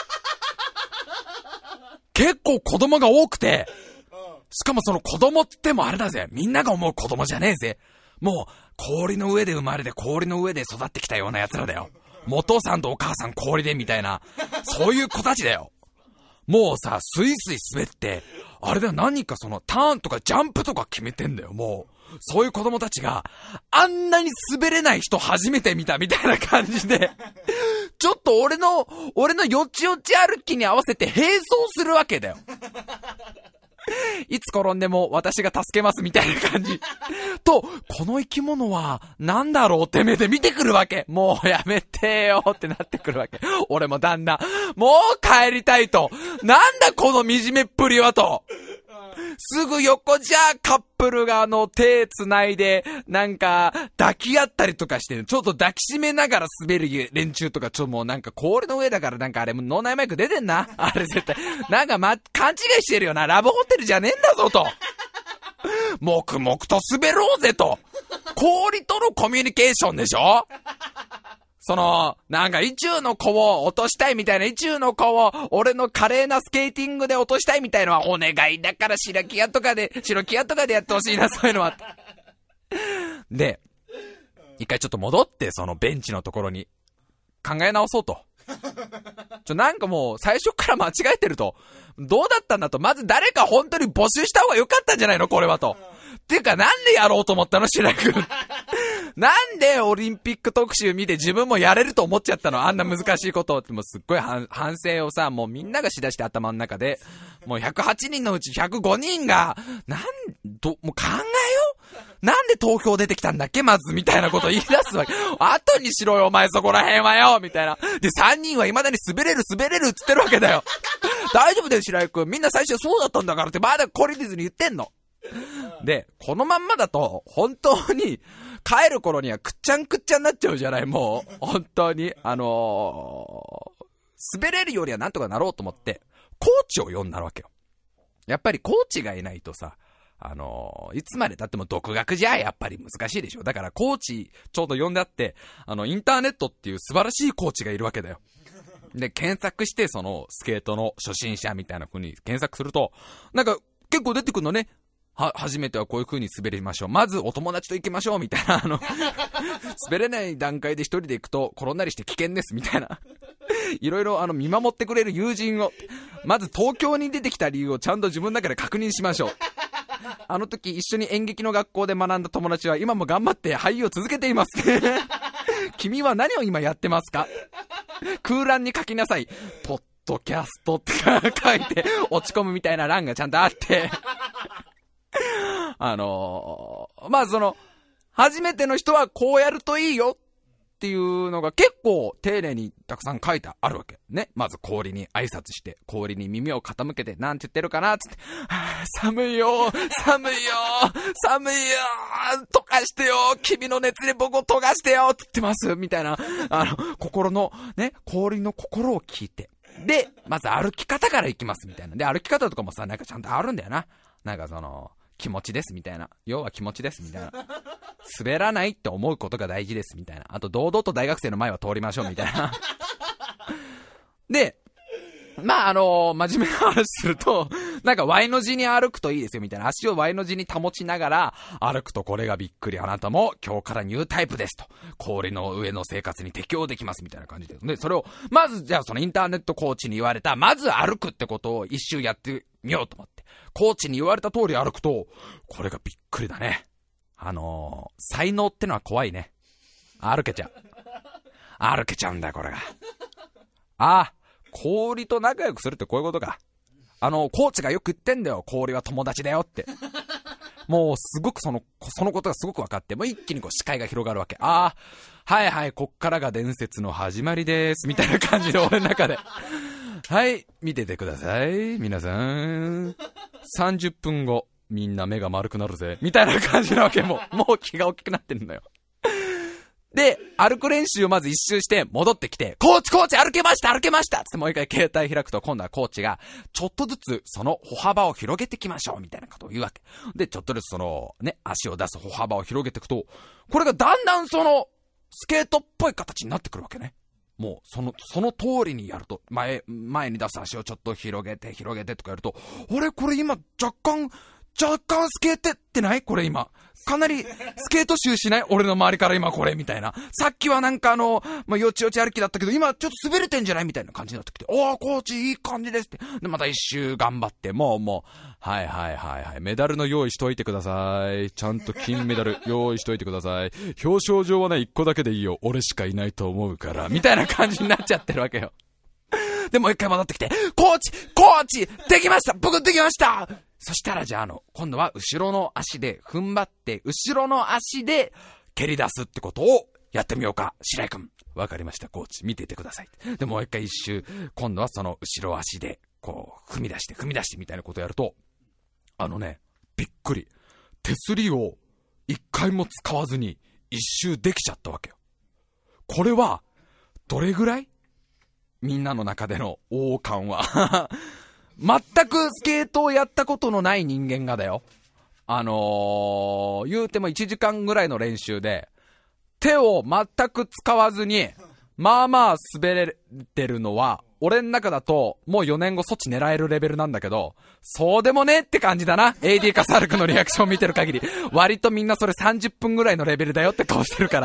結構子供が多くて、しかもその子供ってもあれだぜ。みんなが思う子供じゃねえぜ。もう、氷の上で生まれて氷の上で育ってきたような奴らだよ。お父さんとお母さん氷でみたいな、そういう子たちだよ。もうさ、スイスイ滑って、あれだよ、何かそのターンとかジャンプとか決めてんだよ、もう。そういう子供たちが、あんなに滑れない人初めて見たみたいな感じで、ちょっと俺のよちよち歩きに合わせて並走するわけだよ。いつ転んでも私が助けますみたいな感じ。と、この生き物はなんだろうって目で見てくるわけ。もうやめてよってなってくるわけ。俺も旦那、もう帰りたいと。なんだこの惨めっぷりはと。すぐ横じゃカップルが手繋いで、なんか抱き合ったりとかして、ちょっと抱きしめながら滑る連中とか、もうなんか氷の上だからなんかあれ脳内マイク出てんな。あれ絶対。なんか勘違いしてるよな。ラブホテルじゃねえんだぞと。黙々と滑ろうぜと。氷とのコミュニケーションでしょ？その、なんか、意中の子を落としたいみたいな、意中の子を、俺の華麗なスケーティングで落としたいみたいのは、お願いだから白木屋とかでやってほしいな、そういうのは。で、一回ちょっと戻って、そのベンチのところに、考え直そうと。なんかもう、最初から間違えてると。どうだったんだと。まず誰か本当に募集した方が良かったんじゃないのこれはと。っていうか、なんでやろうと思ったの白くん。なんでオリンピック特集見て自分もやれると思っちゃったの？あんな難しいことって。もうすっごい反省をさ、もうみんながしだして頭の中で、もう108人のうち105人が、もう考えよう？なんで投票出てきたんだっけまずみたいなこと言い出すわけ。後にしろよお前そこら辺はよみたいな。で3人は未だに滑れるっつってるわけだよ。 大丈夫だよ白井くん、みんな最初そうだったんだからってまだ懲りずに言ってんの。で、このまんまだと本当に帰る頃にはくっちゃんくっちゃんになっちゃうじゃない。もう本当に滑れるよりはなんとかなろうと思ってコーチを呼んだわけよ。やっぱりコーチがいないとさ、いつまで経っても独学じゃやっぱり難しいでしょ。だからコーチちょうど呼んであって、インターネットっていう素晴らしいコーチがいるわけだよ。で、検索してそのスケートの初心者みたいな風に検索すると、なんか結構出てくるのね。初めてはこういう風に滑りましょう。まずお友達と行きましょうみたいな、滑れない段階で一人で行くと転んだりして危険ですみたいな。いろいろ見守ってくれる友人を、まず東京に出てきた理由をちゃんと自分の中で確認しましょう。あの時一緒に演劇の学校で学んだ友達は今も頑張って俳優を続けています。君は何を今やってますか？空欄に書きなさい。ポッドキャストって書いて落ち込むみたいな欄がちゃんとあって。まあ初めての人はこうやるといいよっていうのが結構丁寧にたくさん書いてあるわけね。まず氷に挨拶して、氷に耳を傾けて、なんて言ってるかなつって、寒いよ寒いよ寒いよ溶かしてよ、君の熱で僕を溶かしてよって言ってますみたいな、心のね、氷の心を聞いて、でまず歩き方から行きますみたいな。で歩き方とかもさ、なんかちゃんとあるんだよな。なんか気持ちですみたいな、要は気持ちですみたいな、滑らないって思うことが大事ですみたいな、あと堂々と大学生の前は通りましょうみたいな。で、まあ真面目な話すると、なんか Y の字に歩くといいですよみたいな、足を Y の字に保ちながら歩くとこれがびっくり、あなたも今日からニュータイプですと、氷の上の生活に適応できますみたいな感じで、でそれをまずじゃあそのインターネットコーチに言われた、まず歩くってことを一周やってみようと思って、コーチに言われた通り歩くと、これがびっくりだね。才能ってのは怖いね。歩けちゃうんだよこれが。氷と仲良くするってこういうことか。コーチがよく言ってんだよ、氷は友達だよって。もうすごくそのことがすごく分かって、もう一気に視界が広がるわけ。はいはい、こっからが伝説の始まりですみたいな感じで俺の中で。はい、見ててください皆さん。30分後みんな目が丸くなるぜみたいな感じなわけ。もう気が大きくなってるのよ。で歩く練習をまず一周して戻ってきて、コーチ歩けましたってもう一回携帯開くと、今度はコーチがちょっとずつその歩幅を広げていきましょうみたいなことを言うわけで、ちょっとずつ足を出す歩幅を広げていくと、これがだんだんスケートっぽい形になってくるわけね。もうその通りにやると、前に出す足をちょっと広げてとかやると、俺これ今若干スケートってない？これ今かなりスケート集しない？俺の周りから今これみたいな。さっきはなんかよちよち歩きだったけど、今ちょっと滑れてんじゃないみたいな感じになってきて、コーチいい感じですって。でまた一周頑張って、もうはいメダルの用意しといてください。ちゃんと金メダル用意しといてください。表彰状はね1個だけでいいよ、俺しかいないと思うからみたいな感じになっちゃってるわけよ。でもう一回戻ってきて、コーチできました、僕できました。そしたらじゃあ今度は後ろの足で踏ん張って、後ろの足で蹴り出すってことをやってみようか白井くん。わかりましたコーチ、見ててください。でもう一回一周、今度はその後ろ足でこう踏み出してみたいなことをやると、びっくり、手すりを一回も使わずに一周できちゃったわけよ。これはどれぐらいみんなの中での王冠は全くスケートをやったことのない人間がだよ、言うても1時間ぐらいの練習で手を全く使わずにまあまあ滑れてるのは、俺の中だともう4年後そっち狙えるレベルなんだけど、そうでもねって感じだな。 AD かサルクのリアクションを見てる限り割とみんなそれ30分ぐらいのレベルだよって顔してるから、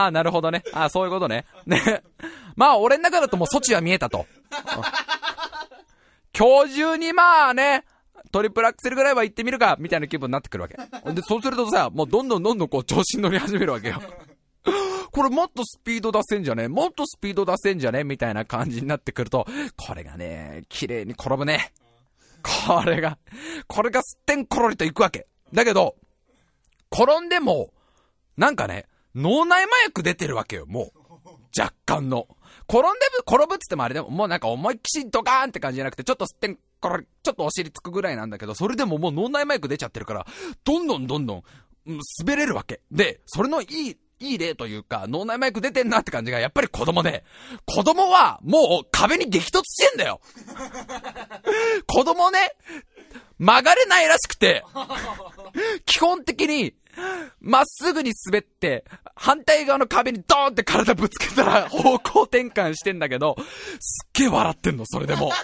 なるほどね、そういうことね。まあ俺の中だともうそっちは見えたと。今日中にまあね、トリプルアクセルぐらいは行ってみるかみたいな気分になってくるわけで、そうするとさ、もうどんどんこう調子に乗り始めるわけよ。これもっとスピード出せんじゃねみたいな感じになってくると、これがね綺麗に転ぶね。これがすってんころりといくわけだけど、転んでもなんかね脳内麻薬出てるわけよ。もう若干の転ぶっつってもあれでも、もうなんか思いっきしドカーンって感じじゃなくて、ちょっと吸ってん、これ、ちょっとお尻つくぐらいなんだけど、それでももう脳内マイク出ちゃってるから、どんどん、滑れるわけ。で、それのいい例というか、脳内マイク出てんなって感じが、やっぱり子供で、子供はもう壁に激突してんだよ。子供ね、曲がれないらしくて、基本的に、まっすぐに滑って、反対側の壁にドーンって体ぶつけたら方向転換してんだけど、すっげー笑ってんの、それでも。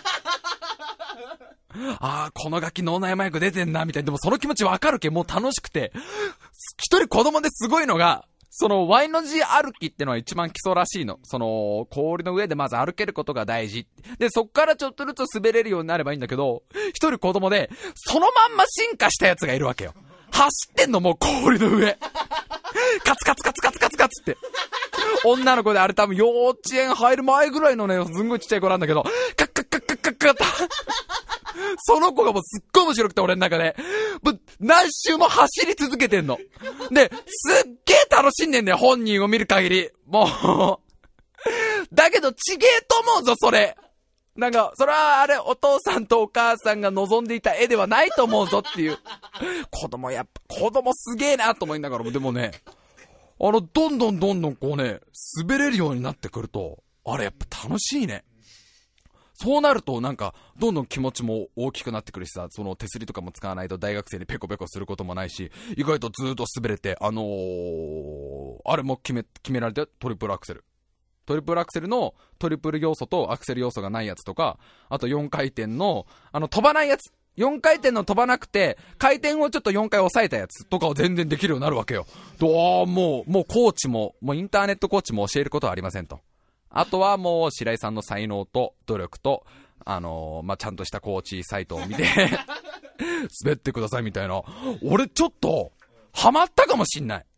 このガキ脳内マイク出てんな、みたいな。でもその気持ちわかるけ、もう楽しくて。一人子供ですごいのが、その Y の字歩きってのは一番基礎らしいの。その氷の上でまず歩けることが大事。で、そっからちょっとずつ滑れるようになればいいんだけど、一人子供で、そのまんま進化したやつがいるわけよ。走ってんのもう氷の上。カツカツって。女の子であれ多分幼稚園入る前ぐらいのね、すんごいちっちゃい子なんだけど、カッと。その子がもうすっごい面白くて俺の中で。もう何周も走り続けてんの。で、すっげー楽しんでんだよ、本人を見る限り。もう。だけどちげーと思うぞ、それ。なんか、それはあれ、お父さんとお母さんが望んでいた絵ではないと思うぞっていう。子供すげーなと思いながらも、でもね、どんどんこうね、滑れるようになってくると、あれやっぱ楽しいね。そうなるとなんか、どんどん気持ちも大きくなってくるしさ、その手すりとかも使わないと大学生にペコペコすることもないし、意外とずーっと滑れて、あれも決められてトリプルアクセル。トリプルアクセルのトリプル要素とアクセル要素がないやつとか、あと4回転の、飛ばないやつ。4回転の飛ばなくて、回転をちょっと4回抑えたやつとかを全然できるようになるわけよ。もうコーチも、もうインターネットコーチも教えることはありませんと。あとはもう白井さんの才能と努力と、ちゃんとしたコーチサイトを見て、滑ってくださいみたいな。俺ちょっと、ハマったかもしんない。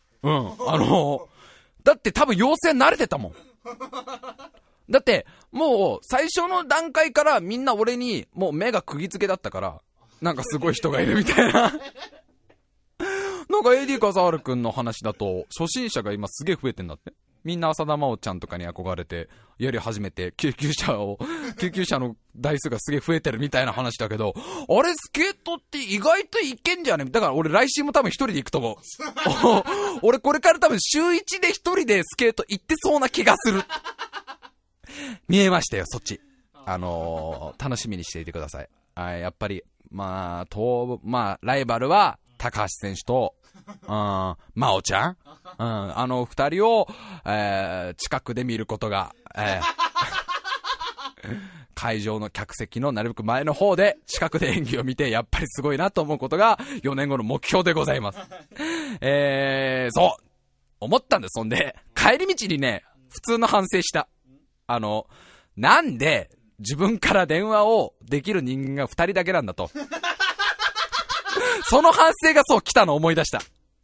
だって多分養成慣れてたもん。だって、もう、最初の段階からみんな俺に、もう目が釘付けだったから、なんかすごい人がいるみたいな。なんか AD 笠原くんの話だと、初心者が今すげえ増えてんだって。みんな浅田真央ちゃんとかに憧れて、やり始めて、救急車の台数がすげえ増えてるみたいな話だけど、あれスケートって意外といけんじゃね？だから俺来週も多分一人で行くと思う。俺これから多分週1で一人でスケート行ってそうな気がする。見えましたよ、そっち。楽しみにしていてください。やっぱり、ライバルは、高橋選手と、真央ちゃん、二人を、近くで見ることが、会場の客席のなるべく前の方で近くで演技を見てやっぱりすごいなと思うことが4年後の目標でございます。そう思ったんです。そんで帰り道にね、普通の反省した。なんで自分から電話をできる人間が2人だけなんだと。その反省がそう来たの思い出した。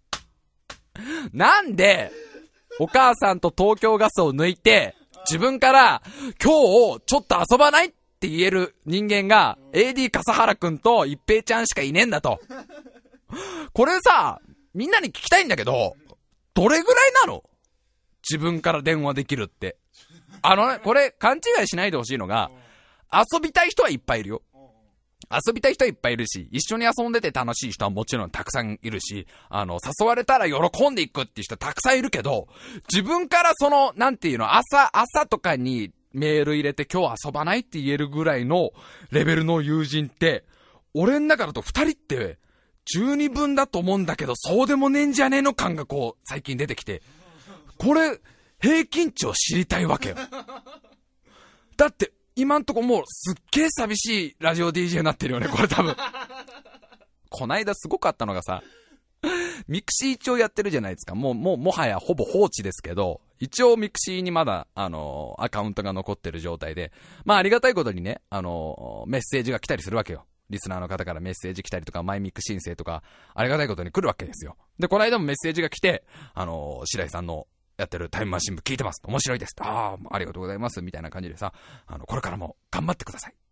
なんでお母さんと東京ガスを抜いて自分から今日ちょっと遊ばないって言える人間が AD 笠原くんと一平ちゃんしかいねえんだと。これさ、みんなに聞きたいんだけど、どれぐらいなの？自分から電話できるって。これ勘違いしないでほしいのが、遊びたい人はいっぱいいるよ。遊びたい人はいっぱいいるし、一緒に遊んでて楽しい人はもちろんたくさんいるし、誘われたら喜んでいくっていう人たくさんいるけど、自分からなんていうの、朝とかにメール入れて今日遊ばないって言えるぐらいのレベルの友人って、俺ん中だと二人って十二分だと思うんだけど、そうでもねえんじゃねえの感がこう、最近出てきて、これ、平均値を知りたいわけよ。だって、今んとこもうすっげー寂しいラジオ DJ になってるよね、これ多分。こないだすごかったのがさ、ミクシー一応やってるじゃないですか。もはやほぼ放置ですけど、一応ミクシーにまだ、アカウントが残ってる状態で、ありがたいことにね、メッセージが来たりするわけよ。リスナーの方からメッセージ来たりとか、マイミク申請とか、ありがたいことに来るわけですよ。で、この間もメッセージが来て、白井さんのやってるタイムマシン部聞いてます。面白いです。ありがとうございます。みたいな感じでさ、これからも頑張ってください。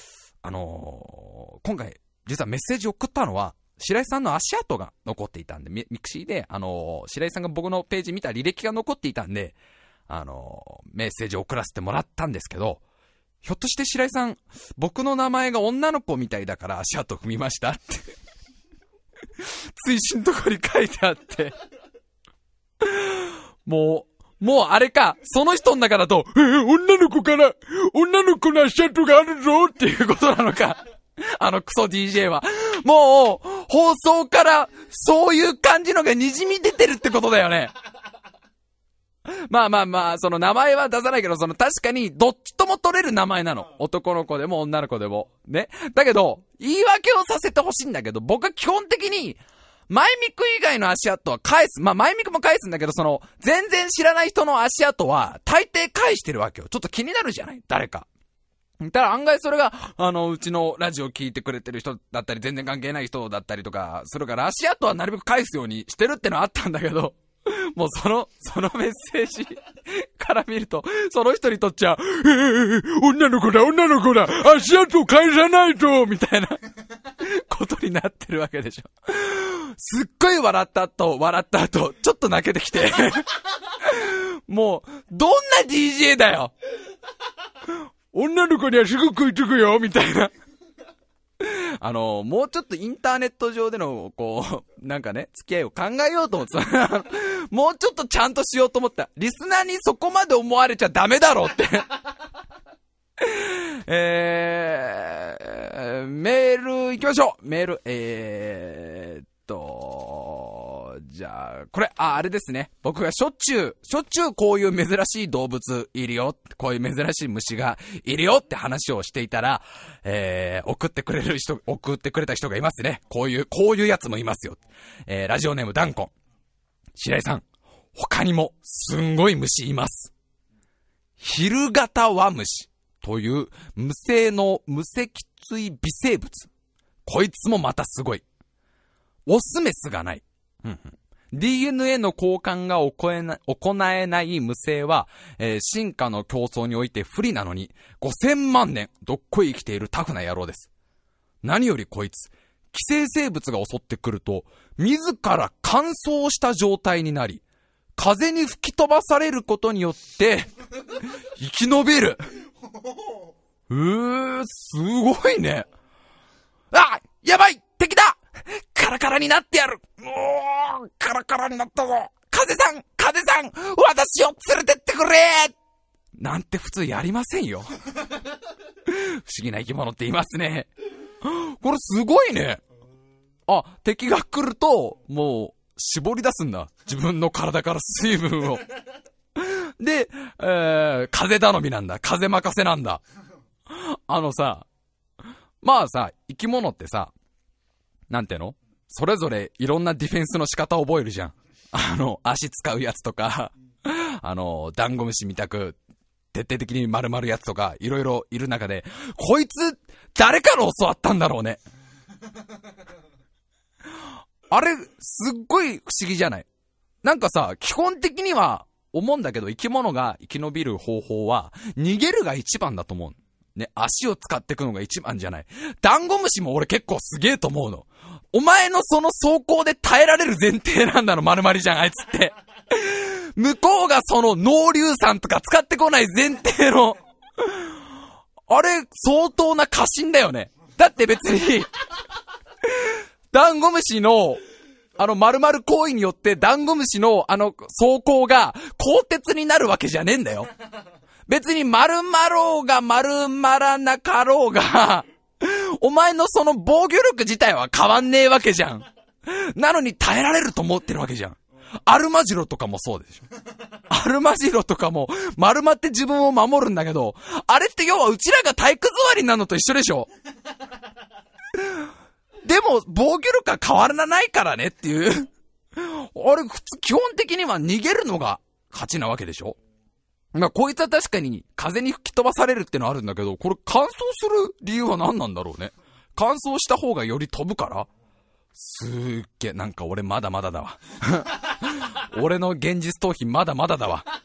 今回、実はメッセージを送ったのは、白井さんの足跡が残っていたんで、ミクシーで、白井さんが僕のページ見た履歴が残っていたんで、 メッセージを送らせてもらったんですけど、ひょっとして白井さん、僕の名前が女の子みたいだから足跡踏みましたって追伸のとこに書いてあって、もうあれか、その人の中だと、女の子から女の子の足跡があるぞっていうことなのか、クソ DJ はもう放送からそういう感じのが滲み出てるってことだよね。まあ、その名前は出さないけど、その確かにどっちとも取れる名前なの。男の子でも女の子でも。ね。だけど、言い訳をさせてほしいんだけど、僕は基本的に、マイミク以外の足跡は返す。まあ、マイミクも返すんだけど、全然知らない人の足跡は、大抵返してるわけよ。ちょっと気になるじゃない？誰か。だから案外それが、うちのラジオ聞いてくれてる人だったり、全然関係ない人だったりとか、するから足跡はなるべく返すようにしてるってのはあったんだけど、もうそのメッセージから見ると、その人にとっちゃ、女の子だ、足跡返さないとみたいなことになってるわけでしょ。すっごい笑った後、ちょっと泣けてきて。もう、どんな DJ だよ。女の子にはすぐ食いつくよみたいな。もうちょっとインターネット上での、なんかね、付き合いを考えようと思ってた。もうちょっとちゃんとしようと思った。リスナーにそこまで思われちゃダメだろうって。メール行きましょう。メール、じゃあ、これ、あれですね。僕がしょっちゅうこういう珍しい動物いるよ。こういう珍しい虫がいるよって話をしていたら、送ってくれた人がいますね。こういうやつもいますよ。ラジオネームダンコン。白井さん、他にもすんごい虫います。昼型ワムシという無性の無脊椎微生物。こいつもまたすごい。オスメスがない。DNA の交換が行えない無性は、進化の競争において不利なのに、5000万年どっこい生きているタフな野郎です。何よりこいつ、寄生生物が襲ってくると、自ら乾燥した状態になり、風に吹き飛ばされることによって、生き延びる。すごいね。あ、やばい、敵だ。カラカラになってやる。カラカラになったぞ。風さん、私を連れてってくれなんて普通やりませんよ。不思議な生き物っていますね。これすごいね。敵が来ると、もう、絞り出すんだ。自分の体から水分を。で、風頼みなんだ。風任せなんだ。まあさ、生き物ってさ、なんての？それぞれいろんなディフェンスの仕方を覚えるじゃん。足使うやつとか、ダンゴムシみたく、徹底的に丸々やつとか、いろいろいる中で、こいつ、誰から教わったんだろうね。あれ、すっごい不思議じゃない？なんかさ、基本的には、思うんだけど、生き物が生き延びる方法は、逃げるが一番だと思う。ね、足を使っていくのが一番じゃない。ダンゴムシも俺結構すげえと思うの。お前のその走行で耐えられる前提なんだの、丸々じゃん、あいつって。向こうがその濃硫酸とか使ってこない前提の、あれ、相当な過信だよね。だって別に、ダンゴムシの、丸々行為によってダンゴムシの走行が鋼鉄になるわけじゃねえんだよ。別に丸まろうが丸まらなかろうが、お前のその防御力自体は変わんねえわけじゃん。なのに耐えられると思ってるわけじゃん。アルマジロとかもそうでしょ。アルマジロとかも丸まって自分を守るんだけど、あれって要はうちらが体育座りなのと一緒でしょ。でも防御力は変わらないからねっていう。あれ普通基本的には逃げるのが勝ちなわけでしょ。まあこいつは確かに風に吹き飛ばされるってのあるんだけど、これ乾燥する理由は何なんだろうね。乾燥した方がより飛ぶから。すーっげ、なんか俺まだまだだわ。俺の現実逃避まだまだだわ。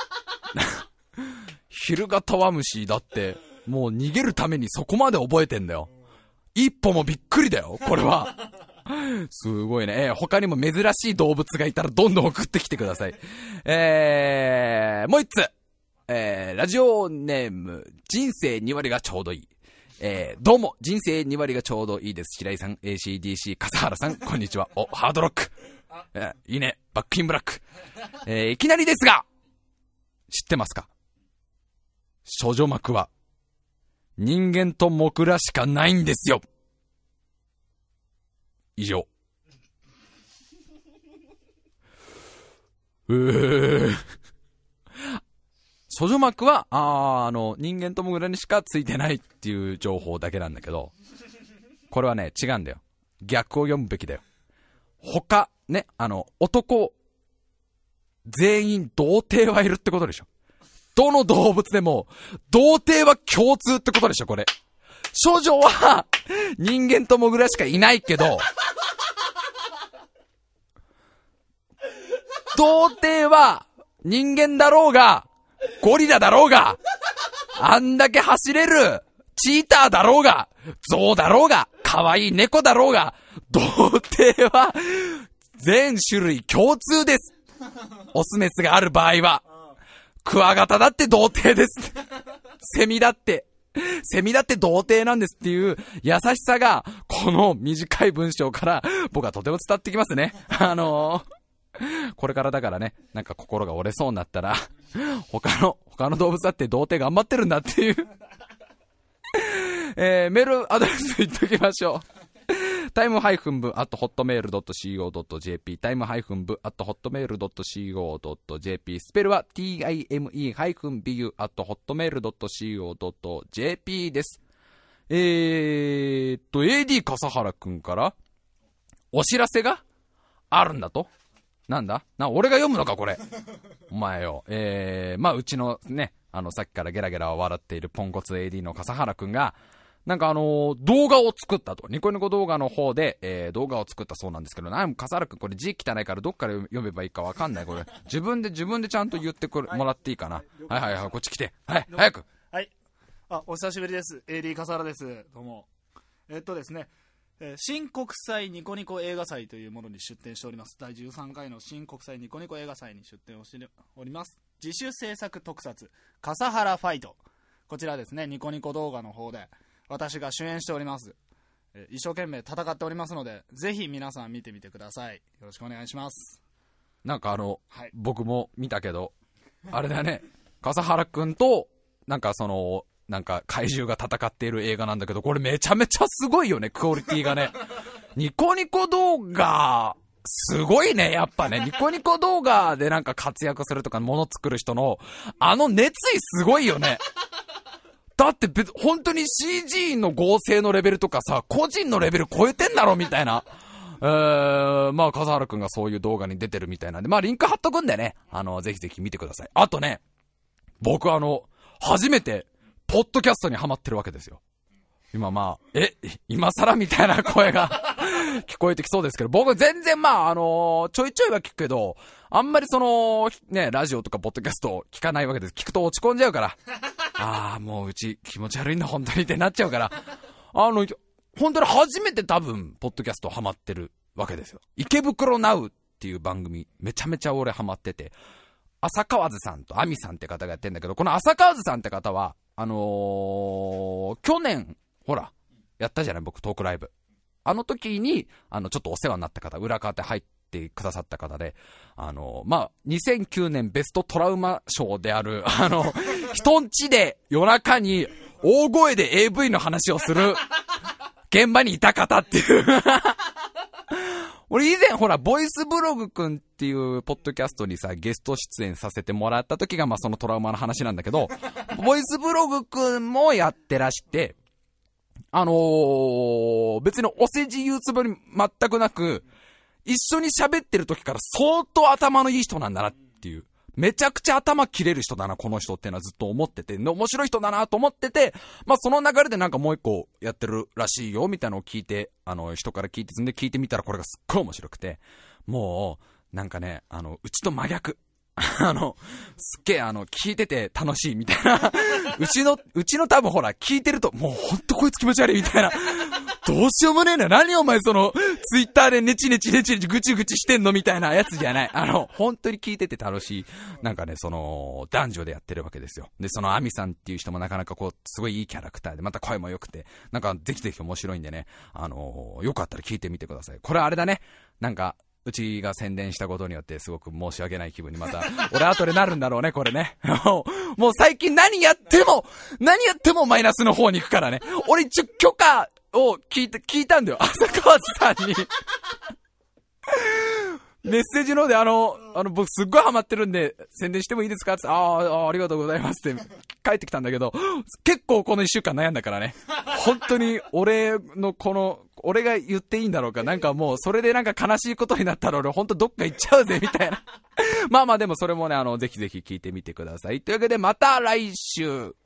昼型ワムシだってもう逃げるためにそこまで覚えてんだよ。一歩もびっくりだよこれは。 すごいね。他にも珍しい動物がいたらどんどん送ってきてください。もう一つ。ラジオネーム、人生2割がちょうどいい。どうも、人生2割がちょうどいいです。白井さん、ACDC、笠原さん、こんにちは。ハードロック。いいね。バックインブラック。いきなりですが、知ってますか？処女膜は、人間とモクラしかないんですよ。以上。処女膜は、人間とモグラにしかついてないっていう情報だけなんだけど、これはね、違うんだよ。逆を読むべきだよ。他、ね、男、全員童貞はいるってことでしょ。どの動物でも、童貞は共通ってことでしょ、これ。処女は、人間とモグラしかいないけど、童貞は、人間だろうが、ゴリラだろうが、あんだけ走れる、チーターだろうが、ゾウだろうが、可愛い猫だろうが、童貞は、全種類共通です。オスメスがある場合は、クワガタだって童貞です。セミだって童貞なんですっていう優しさが、この短い文章から僕はとても伝わってきますね。これからだからね、なんか心が折れそうになったら、他の動物だって童貞頑張ってるんだっていう、メールアドレス言っときましょう。time-bu@hotmail.co.jp time-bu@hotmail.co.jp スペルは time-bu@hotmail.co.jp です。AD 笠原くんからお知らせがあるんだと。なんだ俺が読むのかこれ。お前よ。まあうちのね、さっきからゲラゲラ笑っているポンコツ AD の笠原くんが、なんか動画を作ったと。ニコニコ動画の方で、動画を作ったそうなんですけど、笠原くんこれ字汚いからどっから読めばいいかわかんない。これ。自分でちゃんと言ってもらっていいかな。はい、こっち来て。はい、早く。 はい。お久しぶりです。AD 笠原です。どうも。ですね。新国際ニコニコ映画祭というものに出展しております。第13回の新国際ニコニコ映画祭に出展をしております。自主制作特撮笠原ファイト、こちらですね、ニコニコ動画の方で私が主演しております。一生懸命戦っておりますので、ぜひ皆さん見てみてください。よろしくお願いします。 なんかはい、僕も見たけど、あれだね、笠原くんとなんかなんか怪獣が戦っている映画なんだけど、これめちゃめちゃすごいよね、クオリティがね。ニコニコ動画、すごいね、やっぱね。ニコニコ動画でなんか活躍するとか、物作る人の、熱意すごいよね。だって本当に CG の合成のレベルとかさ、個人のレベル超えてんだろ、みたいな。まあ、笠原くんがそういう動画に出てるみたいなんで、まあ、リンク貼っとくんでね、ぜひぜひ見てください。あとね、僕初めて、ポッドキャストにハマってるわけですよ。今今更みたいな声が聞こえてきそうですけど、僕全然ちょいちょいは聞くけど、あんまりね、ラジオとかポッドキャスト聞かないわけです。聞くと落ち込んじゃうから。もううち気持ち悪いんだ本当にってなっちゃうから。本当に初めて多分、ポッドキャストハマってるわけですよ。池袋ナウっていう番組、めちゃめちゃ俺ハマってて、浅川津さんとアミさんって方がやってんだけど、この浅川津さんって方は、去年、ほら、やったじゃない、僕トークライブ。時に、ちょっとお世話になった方、裏側で入ってくださった方で、2009年ベストトラウマ賞である、人んちで夜中に大声で AV の話をする現場にいた方っていう。俺以前ほら、ボイスブログくんっていうポッドキャストにさ、ゲスト出演させてもらった時がそのトラウマの話なんだけど、ボイスブログくんもやってらして、別にお世辞言うつもり全くなく、一緒に喋ってる時から相当頭のいい人なんだなっていう。めちゃくちゃ頭切れる人だな、この人っていうのはずっと思ってて、面白い人だなと思ってて、その流れでなんかもう一個やってるらしいよ、みたいなのを聞いて、人から聞いて、そんで聞いてみたらこれがすっごい面白くて、もう、なんかね、うちと真逆。すっげえ聞いてて楽しいみたいな。うちの多分ほら、聞いてると、もうほんとこいつ気持ち悪いみたいな。 どうしようもねえな。何お前その、ツイッターでネチぐちぐちしてんのみたいなやつじゃない。本当に聞いてて楽しい。なんかね、その、男女でやってるわけですよ。で、そのアミさんっていう人もなかなかこう、すごいいいキャラクターで、また声も良くて、なんかぜひ面白いんでね、よかったら聞いてみてください。これあれだね。なんか、うちが宣伝したことによってすごく申し訳ない気分にまた、俺後でなるんだろうね、これね。もう最近何やってもマイナスの方に行くからね。俺一応許可を聞いたんだよ。浅川さんに。メッセージので僕すっごいハマってるんで、宣伝してもいいですかって、ありがとうございますって帰ってきたんだけど、結構この一週間悩んだからね。本当に俺が言っていいんだろうか。なんかもうそれでなんか悲しいことになったら俺本当どっか行っちゃうぜみたいな。まあでもそれもね、ぜひぜひ聞いてみてください。というわけでまた来週。